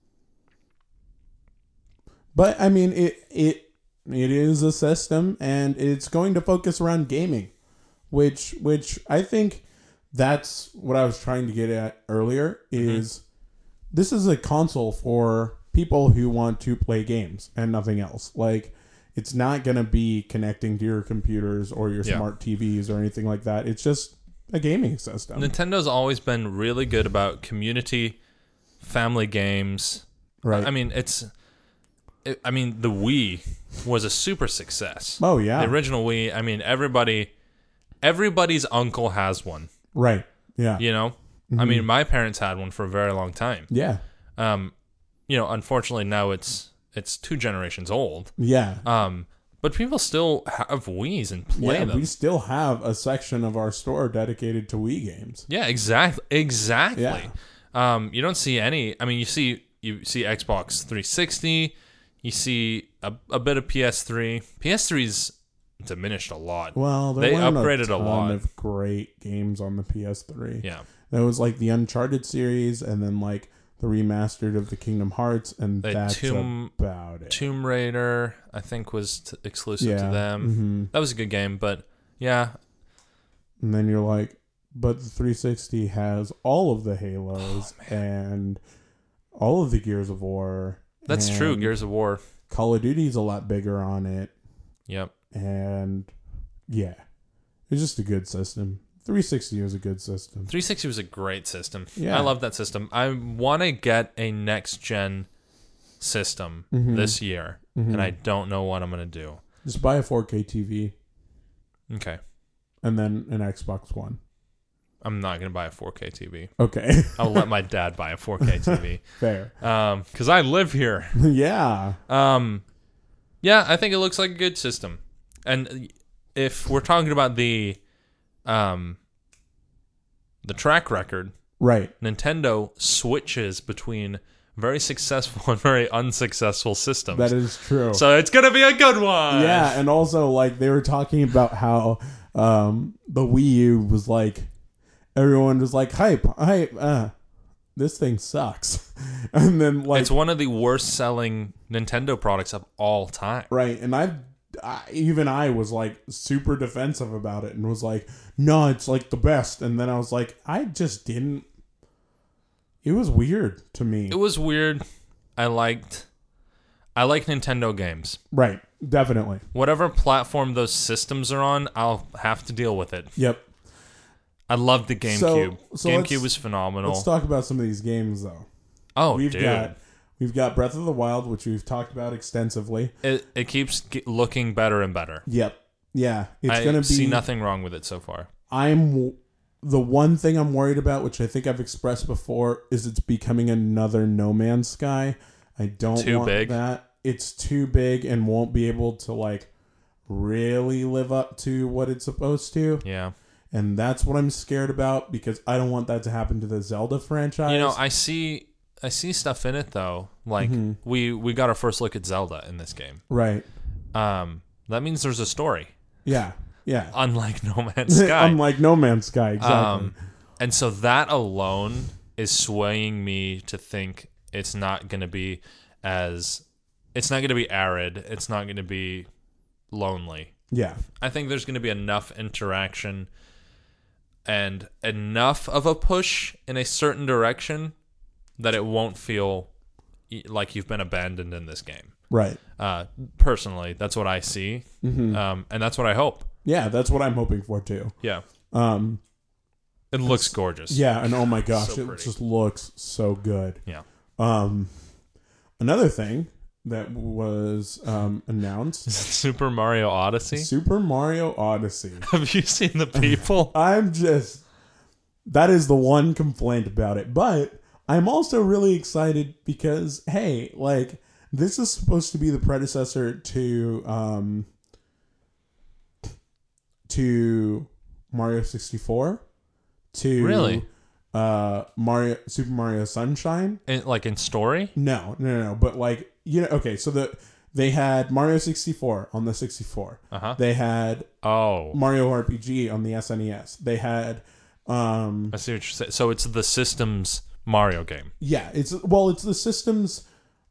B: But I mean, it it it is a system, and it's going to focus around gaming, which which I think that's what I was trying to get at earlier. Is this is a console for people who want to play games and nothing else? Like, it's not going to be connecting to your computers or your
A: Yeah.
B: smart T Vs or anything like that. It's just a gaming system.
A: Nintendo's always been really good about community, family games.
B: Right.
A: I mean, it's... It, I mean, the Wii was a super success.
B: Oh, yeah.
A: The original Wii, I mean, everybody... Everybody's uncle has one,
B: Right. Yeah.
A: you know? I mean, my parents had one for a very long time.
B: Yeah.
A: Um, you know, unfortunately, now it's it's two generations old.
B: Yeah.
A: Um, but people still have Wiis and play
B: Yeah,
A: them.
B: we still have a section of our store dedicated to Wii games.
A: Yeah, exactly. Exactly.
B: Yeah.
A: Um, you don't see any. I mean, you see you see Xbox three sixty. You see a, a bit of P S three. P S three's diminished a lot.
B: Well, there
A: They
B: weren't
A: upgraded a
B: a ton
A: lot.
B: of great games on the P S three.
A: Yeah.
B: There was like the Uncharted series, and then like the remastered of the Kingdom Hearts, and
A: They
B: that's
A: Tomb-
B: about it.
A: Tomb Raider, I think, was t- exclusive
B: yeah.
A: to them.
B: hmm
A: That was a good game, but yeah,
B: And then you're like, but the three sixty has all of the Halos
A: Oh,
B: and all of the Gears of War.
A: that's true.
B: and
A: Gears of War.
B: Call of Duty's a lot bigger on it,
A: Yep.
B: and yeah, it's just a good system. three sixty is a good system.
A: three sixty was a great system.
B: Yeah.
A: I love that system. I want to get a next gen system
B: Mhm.
A: this year,
B: Mhm.
A: and I don't know what I'm going to do.
B: Just buy a four K T V
A: Okay.
B: and then an Xbox One.
A: I'm not going to buy a four K T V.
B: Okay.
A: I'll let my dad buy a four K T V.
B: Fair.
A: Um, because I live here.
B: Yeah.
A: Um, yeah, I think it looks like a good system. And if we're talking about the, um, the track record,
B: Right.
A: Nintendo switches between very successful and very unsuccessful systems.
B: That is true.
A: So it's gonna be a good one.
B: Yeah, and also like they were talking about how um, the Wii U was like everyone was like hype, hype. Uh, this thing sucks, and then like
A: It's one of the worst selling Nintendo products of all time.
B: right, and I've I, even I was like super defensive about it and was like, no, it's like the best, and then I was like, I just didn't. It was weird to me.
A: It was weird. I liked I like Nintendo games.
B: Right, definitely.
A: Whatever platform those systems are on, I'll have to deal with it.
B: Yep.
A: I loved the GameCube.
B: So- so
A: GameCube
B: let's-
A: was phenomenal.
B: Let's talk about some of these games though.
A: oh,
B: We've
A: dude.
B: got we've got Breath of the Wild, which we've talked about extensively.
A: It it keeps ge- looking better and better.
B: Yep. Yeah, it's
A: I
B: gonna be.
A: see nothing wrong with it so far.
B: I'm the one thing I'm worried about, which I think I've expressed before, is it's becoming another No Man's Sky. I don't
A: Too
B: want
A: big?
B: that. It's too big and won't be able to like really live up to what it's supposed to.
A: Yeah.
B: And that's what I'm scared about because I don't want that to happen to the Zelda franchise.
A: You know, I see I see stuff in it though. Like
B: Mm-hmm.
A: we we got our first look at Zelda in this game.
B: right.
A: Um that means there's a story.
B: Yeah. Yeah.
A: Unlike No Man's Sky.
B: Unlike No Man's Sky, exactly.
A: Um, and so that alone is swaying me to think it's not going to be as it's not going to be arid. It's not going to be lonely.
B: yeah.
A: I think there's going to be enough interaction and enough of a push in a certain direction that it won't feel y- like you've been abandoned in this game.
B: Right.
A: Uh, personally, that's what I see, um, and that's what I hope.
B: Yeah, that's what I'm hoping for too.
A: Yeah,
B: Um,
A: it looks gorgeous.
B: yeah, and oh my gosh,
A: So
B: it
A: pretty.
B: just looks so good.
A: yeah.
B: Um, another thing that was um, announced:
A: Super Mario Odyssey.
B: Super Mario Odyssey.
A: Have you seen the people?
B: I'm just that is the one complaint about it, but I'm also really excited because hey, like this is supposed to be the predecessor to um to Mario sixty-four, to
A: Really?
B: uh Mario Super Mario Sunshine.
A: In, like in story?
B: No, no, no, no. But like you know, okay. So the they had Mario sixty-four on the sixty-four.
A: Uh huh.
B: They had
A: Oh,
B: Mario R P G on the S N E S. They had, um,
A: I see what you're saying. So it's the system's Mario game.
B: yeah. It's well, it's the system's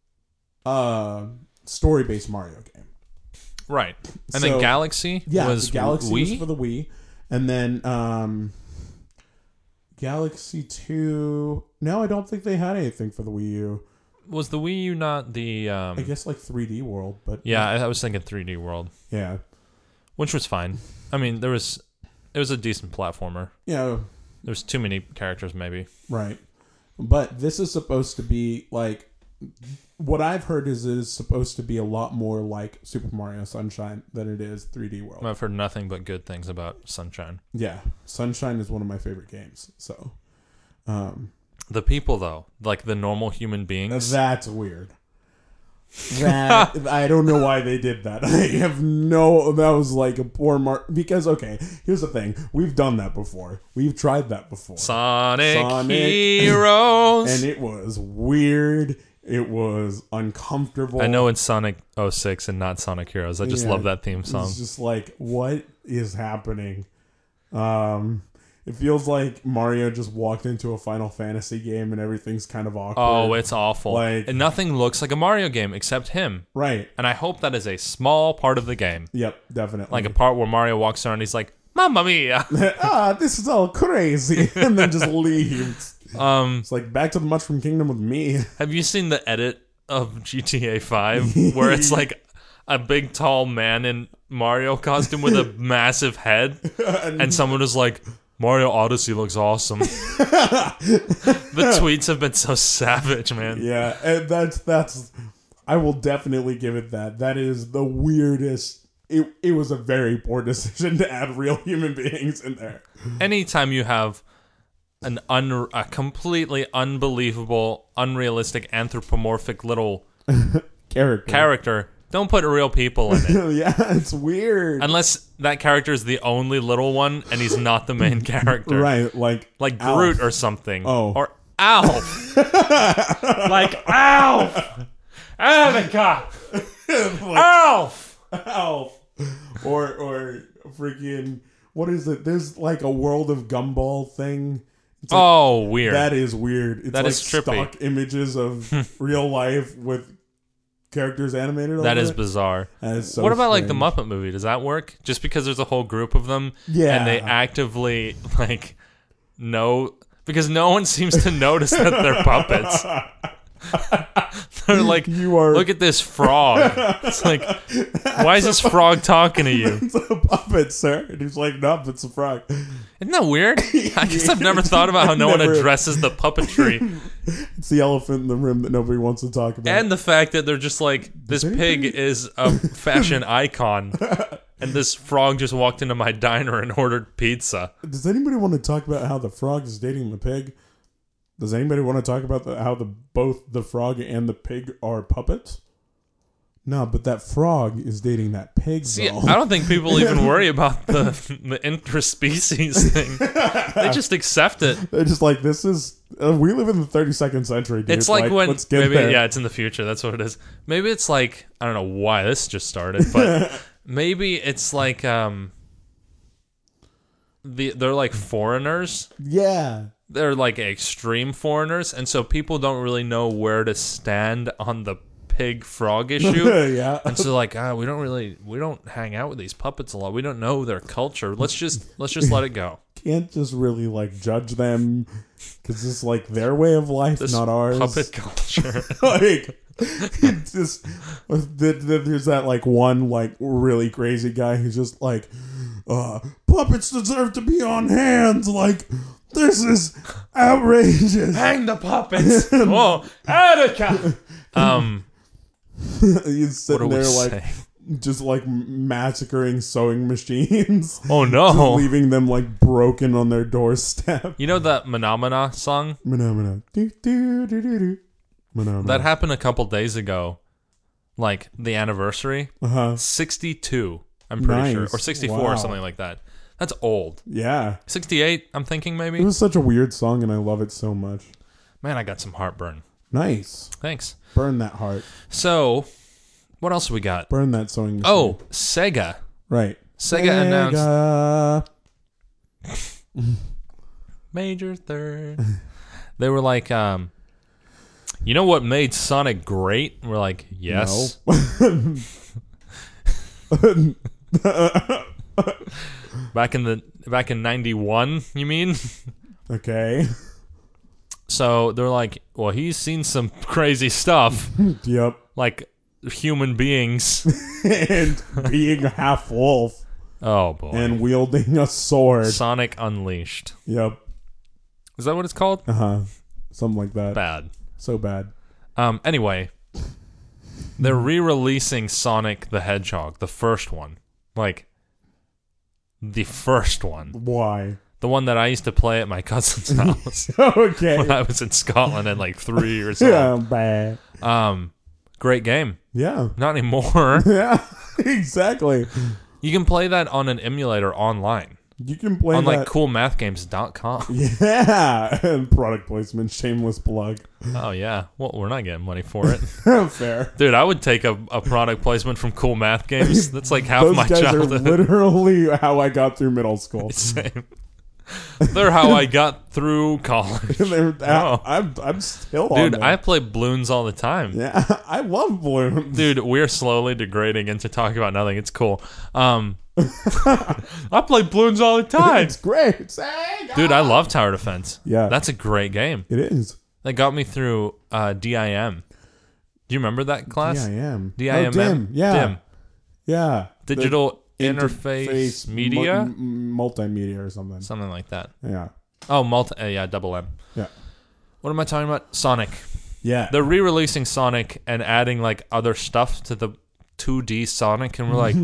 B: uh story based Mario game.
A: Right. And
B: So-
A: then Galaxy
B: Yeah,
A: was
B: the Galaxy
A: Wii?
B: was for the Wii, and then um, Galaxy Two. No, I don't think they had anything for the Wii U.
A: Was the Wii U not the... Um,
B: I guess like three D World, but
A: yeah, I, I was thinking three D World,
B: yeah,
A: which was fine. I mean, there was... It was a decent platformer.
B: yeah,
A: There's too many characters, maybe.
B: right. But this is supposed to be like what I've heard is it is supposed to be a lot more like Super Mario Sunshine than it is three D World.
A: I've heard nothing but good things about Sunshine.
B: Yeah, Sunshine is one of my favorite games. So, um,
A: The people, though, like the normal human beings.
B: that's weird. That I don't know why they did that. I have no. That was like a poor mark because okay, here's the thing: we've done that before. We've tried that before,
A: Sonic,
B: Sonic.
A: Heroes.
B: and it was weird. It was uncomfortable.
A: I know it's Sonic oh six and not Sonic Heroes. I just
B: Yeah,
A: love that theme song.
B: It's just like, what is happening? Um, it feels like Mario just walked into a Final Fantasy game and everything's kind of awkward.
A: Oh, it's awful.
B: Like-
A: and nothing looks like a Mario game except him.
B: right.
A: And I hope that is a small part of the game.
B: Yep, definitely.
A: Like a part where Mario walks around and he's like, Mamma mia.
B: ah, this is all crazy, and then just leaves.
A: Um,
B: It's like back to the Mushroom Kingdom with me.
A: have you seen the edit of G T A five where it's like a big tall man in Mario costume with a massive head and someone is like, Mario Odyssey looks awesome. The tweets have been so savage, man.
B: Yeah, and that's that's. I will definitely give it that. That is the weirdest. It it was a very poor decision to add real human beings in there.
A: Anytime you have an un, a completely unbelievable, unrealistic, anthropomorphic little
B: Character.
A: character. Don't put real people in it.
B: Yeah, it's weird.
A: Unless that character is the only little one and he's not the main character.
B: Right, like
A: Like
B: Alf.
A: Groot or something.
B: Oh.
A: Or Alf. Like Alf. Anakin. Alf.
B: Alf. Or or freaking what is it? There's like a World of Gumball thing. It's like,
A: Oh, weird.
B: that is weird. It's
A: That
B: like
A: is trippy.
B: stock images of real life with characters animated.
A: That
B: over
A: is
B: it.
A: bizarre.
B: That is so
A: what about like the
B: strange.
A: Muppet movie? Does that work? Just because there's a whole group of them,
B: Yeah.
A: and they actively like know because no one seems to notice that they're puppets. They're like,
B: You are-
A: look at this frog. It's like, why is this frog talking to you?
B: It's a puppet, sir. And he's like, nope, it's a frog.
A: Isn't that weird? I guess I've never thought about how no one
B: Never.
A: addresses the puppetry
B: It's the elephant in the room that nobody wants to talk about.
A: and the fact that they're just like, this
B: anybody-
A: pig is a fashion icon, and this frog just walked into my diner and ordered pizza.
B: Does anybody want to talk about how the frog is dating the pig? Does anybody want to talk about the, how the both the frog and the pig are puppets? No, but that frog is dating that pig.
A: See,
B: though.
A: I don't think people even worry about the the interspecies thing. They just accept it.
B: They're just like, this is. Uh, we live in the thirty-second century, dude.
A: It's like, when
B: let's get
A: maybe
B: there.
A: yeah, it's in the future. That's what it is. Maybe it's like I don't know why this just started, but maybe it's like um the they're like foreigners.
B: Yeah.
A: They're like extreme foreigners, and so people don't really know where to stand on the pig frog issue.
B: Yeah.
A: And so like, ah, we don't really we don't hang out with these puppets a lot. We don't know their culture. Let's just let's just let it go.
B: Can't just really like judge them because it's like their way of life,
A: This
B: not ours.
A: puppet culture.
B: Like it's just th- th- there's that like one like really crazy guy who's just like uh puppets deserve to be on hands. Like this is outrageous.
A: Hang the puppets. Whoa, Attica. Um,
B: He's
A: what
B: sitting
A: are we
B: there like
A: saying?
B: just like massacring sewing machines.
A: Oh
B: Just
A: no!
B: leaving them like broken on their doorstep.
A: You know that Phenomena song?
B: Phenomena. Do, do, do, do, do. Phenomena.
A: That happened a couple days ago, like the anniversary.
B: Uh-huh.
A: sixty-two, I'm pretty sure,
B: Nice.
A: or sixty-four,
B: Wow.
A: or something like that. That's old.
B: Yeah.
A: sixty-eight, I'm thinking maybe.
B: It was such a weird song and I love it so much.
A: Man, I got some heartburn.
B: Nice.
A: Thanks.
B: Burn that heart.
A: So, what else we got?
B: Burn that sewing machine.
A: Oh, Sega.
B: right.
A: Sega announced
B: announced.
A: Major Third. They were like, um, you know what made Sonic great? And we're like, yes. Back in the back in ninety-one, you mean?
B: Okay.
A: So they're like, well, he's seen some crazy stuff,
B: Yep.
A: like human beings.
B: And being a half wolf
A: Oh boy.
B: and wielding a sword.
A: Sonic Unleashed.
B: Yep.
A: Is that what it's called?
B: Uh huh. Something like that.
A: Bad.
B: So bad.
A: Um. Anyway, they're re-releasing Sonic the Hedgehog, the first one, like the first one,
B: Why?
A: the one that I used to play at my cousin's house
B: Okay.
A: when I was in Scotland at like three years old.
B: Yeah, bad.
A: Um, great game.
B: Yeah.
A: Not anymore.
B: Yeah. Exactly.
A: You can play that on an emulator online
B: You can play
A: on
B: that.
A: like cool math games dot com.
B: Yeah. And product placement. Shameless plug.
A: Oh yeah. Well, we're not getting money for it.
B: Fair.
A: Dude, I would take a, a product placement from Cool Math Games. That's like half
B: Those
A: my
B: guys
A: childhood.
B: are literally how I got through middle school.
A: Same. They're how I got through college.
B: They're-
A: Oh.
B: I'm, I'm still on
A: Dude,
B: them.
A: I play balloons all the time.
B: Yeah, I love balloons.
A: Dude, we're slowly degrading into talking about nothing. It's cool. Um, I play balloons all the time.
B: It's great. Sega!
A: Dude, I love Tower Defense.
B: Yeah.
A: That's a great game.
B: It is.
A: That got me through uh, D I M. Do you remember that class?
B: Yeah, I am.
A: D I M M?
B: Oh, dim. Yeah.
A: Dim.
B: Yeah.
A: Digital
B: The
A: Interface Media?
B: mu- m- multimedia or something.
A: Something like that.
B: Yeah.
A: Oh, multi. Uh, yeah, double M.
B: Yeah.
A: What am I talking about? Sonic.
B: Yeah.
A: They're re-releasing Sonic and adding like other stuff to the two D Sonic, and we're like,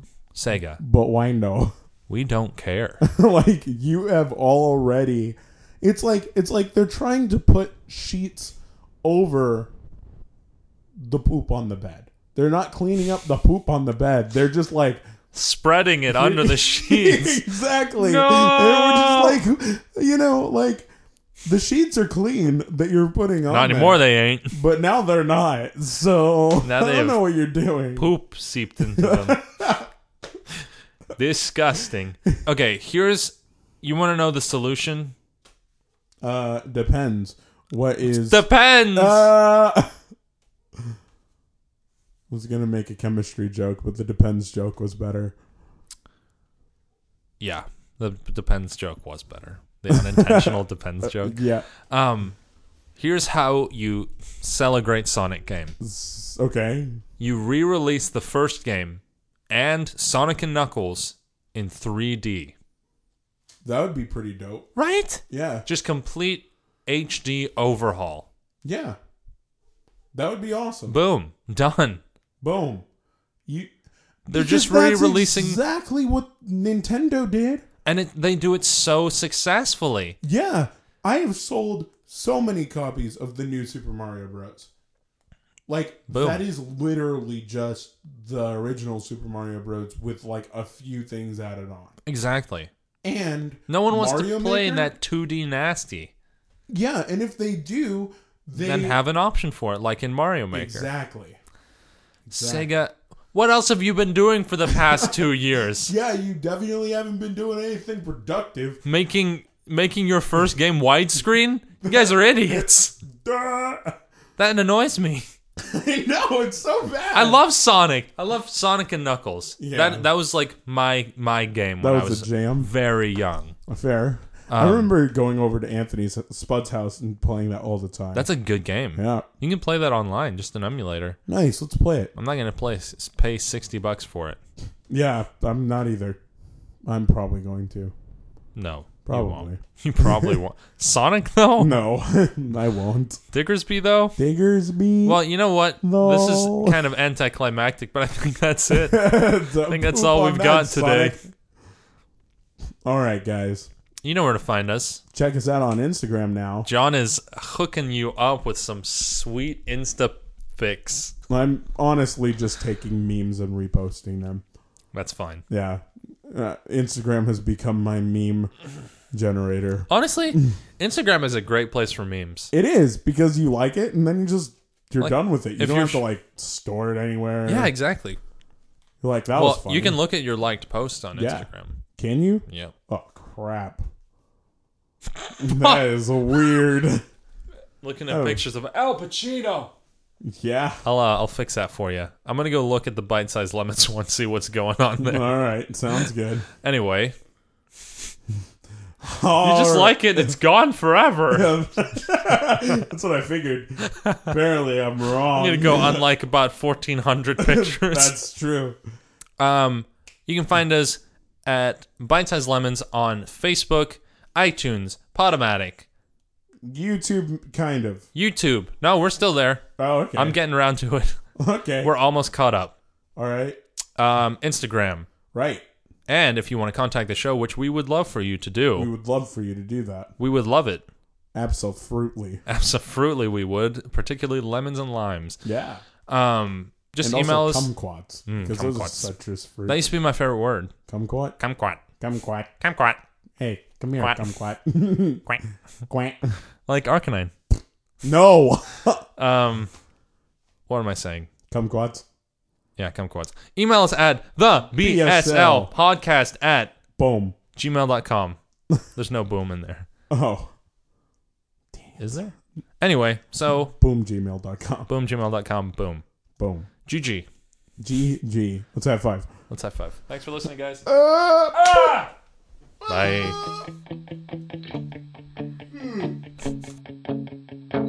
A: Sega,
B: But why no?
A: we don't care.
B: Like, you have already It's like it's like they're trying to put sheets over the poop on the bed. They're not cleaning up the poop on the bed. They're just like
A: spreading it under the sheets.
B: Exactly.
A: No!
B: And we're just like, you know, like the sheets are clean that you're putting on.
A: Not anymore,
B: there,
A: they ain't.
B: but now they're not. So
A: Now
B: I
A: they
B: don't
A: have
B: know what you're doing.
A: Poop seeped into them. Disgusting. Okay, here's. You want to know the solution?
B: Uh, depends. What is
A: Depends.
B: Uh, was gonna make a chemistry joke, but the depends joke was better.
A: Yeah, the depends joke was better. The unintentional depends joke.
B: Yeah.
A: Um, here's how you sell a great Sonic game.
B: S- Okay.
A: You re-release the first game and Sonic and Knuckles in three D.
B: That would be pretty dope.
A: Right?
B: Yeah.
A: Just complete H D overhaul.
B: Yeah. That would be awesome.
A: Boom. Done.
B: Boom. You.
A: They're
B: because
A: just
B: that's
A: re-releasing,
B: exactly what Nintendo did.
A: and it, they do it so successfully.
B: Yeah. I have sold so many copies of the new Super Mario Bros. Like,
A: Boom.
B: that is literally just the original Super Mario Bros. With like a few things added on.
A: Exactly.
B: And
A: No one wants
B: Mario
A: to play in
B: Maker?
A: that two D nasty.
B: Yeah, and if they do, they
A: Then have an option for it, like in Mario Maker.
B: exactly. Exactly.
A: Sega, what else have you been doing for the past two years?
B: Yeah, you definitely haven't been doing anything productive.
A: Making making your first game widescreen? You guys are idiots.
B: Duh.
A: That annoys me.
B: I know, it's so bad.
A: I love Sonic. I love Sonic and Knuckles.
B: Yeah.
A: That that was like my my game
B: That
A: when
B: was
A: I was
B: a jam.
A: very young.
B: Fair. I
A: Um,
B: remember going over to Anthony's Spud's house and playing that all the time.
A: That's a good game.
B: yeah.
A: You can play that online, just an emulator.
B: Nice, let's play it.
A: I'm not gonna play pay sixty bucks for it.
B: Yeah, I'm not either. I'm probably going to.
A: No,
B: Probably.
A: you won't. You probably won't. Sonic though?
B: No, I won't.
A: Diggersby though?
B: Diggersby.
A: Well, you know what?
B: No.
A: This is kind of anticlimactic, but I think that's it.
B: I
A: think that's all we've got today.
B: All right, guys.
A: You know where to find us.
B: Check us out on Instagram now.
A: John is hooking you up with some sweet Insta pics.
B: I'm honestly just taking memes and reposting them.
A: That's fine.
B: Yeah. Uh, Instagram has become my meme generator.
A: Honestly, Instagram is a great place for memes.
B: It is, because you like it and then you just you're
A: Like,
B: done with it. You
A: if
B: don't
A: you're
B: have to
A: sh-
B: like store it anywhere.
A: Yeah, exactly.
B: You're like, that
A: well,
B: was funny.
A: you can look at your liked posts on
B: Yeah.
A: Instagram.
B: Can you?
A: Yeah.
B: Oh crap. That is weird.
A: Looking at
B: Oh.
A: pictures of Al Pacino.
B: Yeah.
A: I'll uh, I'll fix that for you. I'm gonna go look at the bite-sized lemons one, see what's going on there.
B: All right. Sounds good.
A: Anyway,
B: All
A: you just
B: right.
A: like it, it's gone forever.
B: That's what I figured. Apparently, I'm wrong.
A: I'm gonna go unlike about fourteen hundred pictures.
B: That's true.
A: Um, you can find us at Bite Size Lemons on Facebook, iTunes, Podomatic,
B: YouTube, kind of.
A: YouTube. No, we're still there.
B: Oh, okay.
A: I'm getting around to it.
B: okay.
A: We're almost caught up.
B: All right.
A: Um, Instagram.
B: Right.
A: And if you want to contact the show, which we would love for you to
B: We
A: do,
B: would love for you to do that.
A: we would love it.
B: Absolutely.
A: Absolutely, we would. Particularly lemons and limes.
B: Yeah.
A: Um, just
B: and
A: email
B: also
A: us.
B: kumquats.
A: Mm,
B: Because those are
A: kumquats.
B: citrus fruit.
A: That used to be my favorite word.
B: Kumquat?
A: Kumquat.
B: Kumquat.
A: Kumquat.
B: Hey, come here,
A: Quat.
B: kumquat.
A: Quack.
B: Quack.
A: Like Arcanine.
B: No.
A: Um, what am I saying?
B: Kumquats.
A: Yeah, kumquats. Email us at the B S L podcast at
B: Boom.
A: gmail dot com. There's no boom in there.
B: Oh.
A: Is there? Anyway, so
B: Boom gmail dot com.
A: boom gmail dot com. Boom.
B: Boom.
A: G G.
B: G G. Let's have five.
A: Let's high five. Thanks for listening, guys.
B: Uh,
A: Ah! Bye.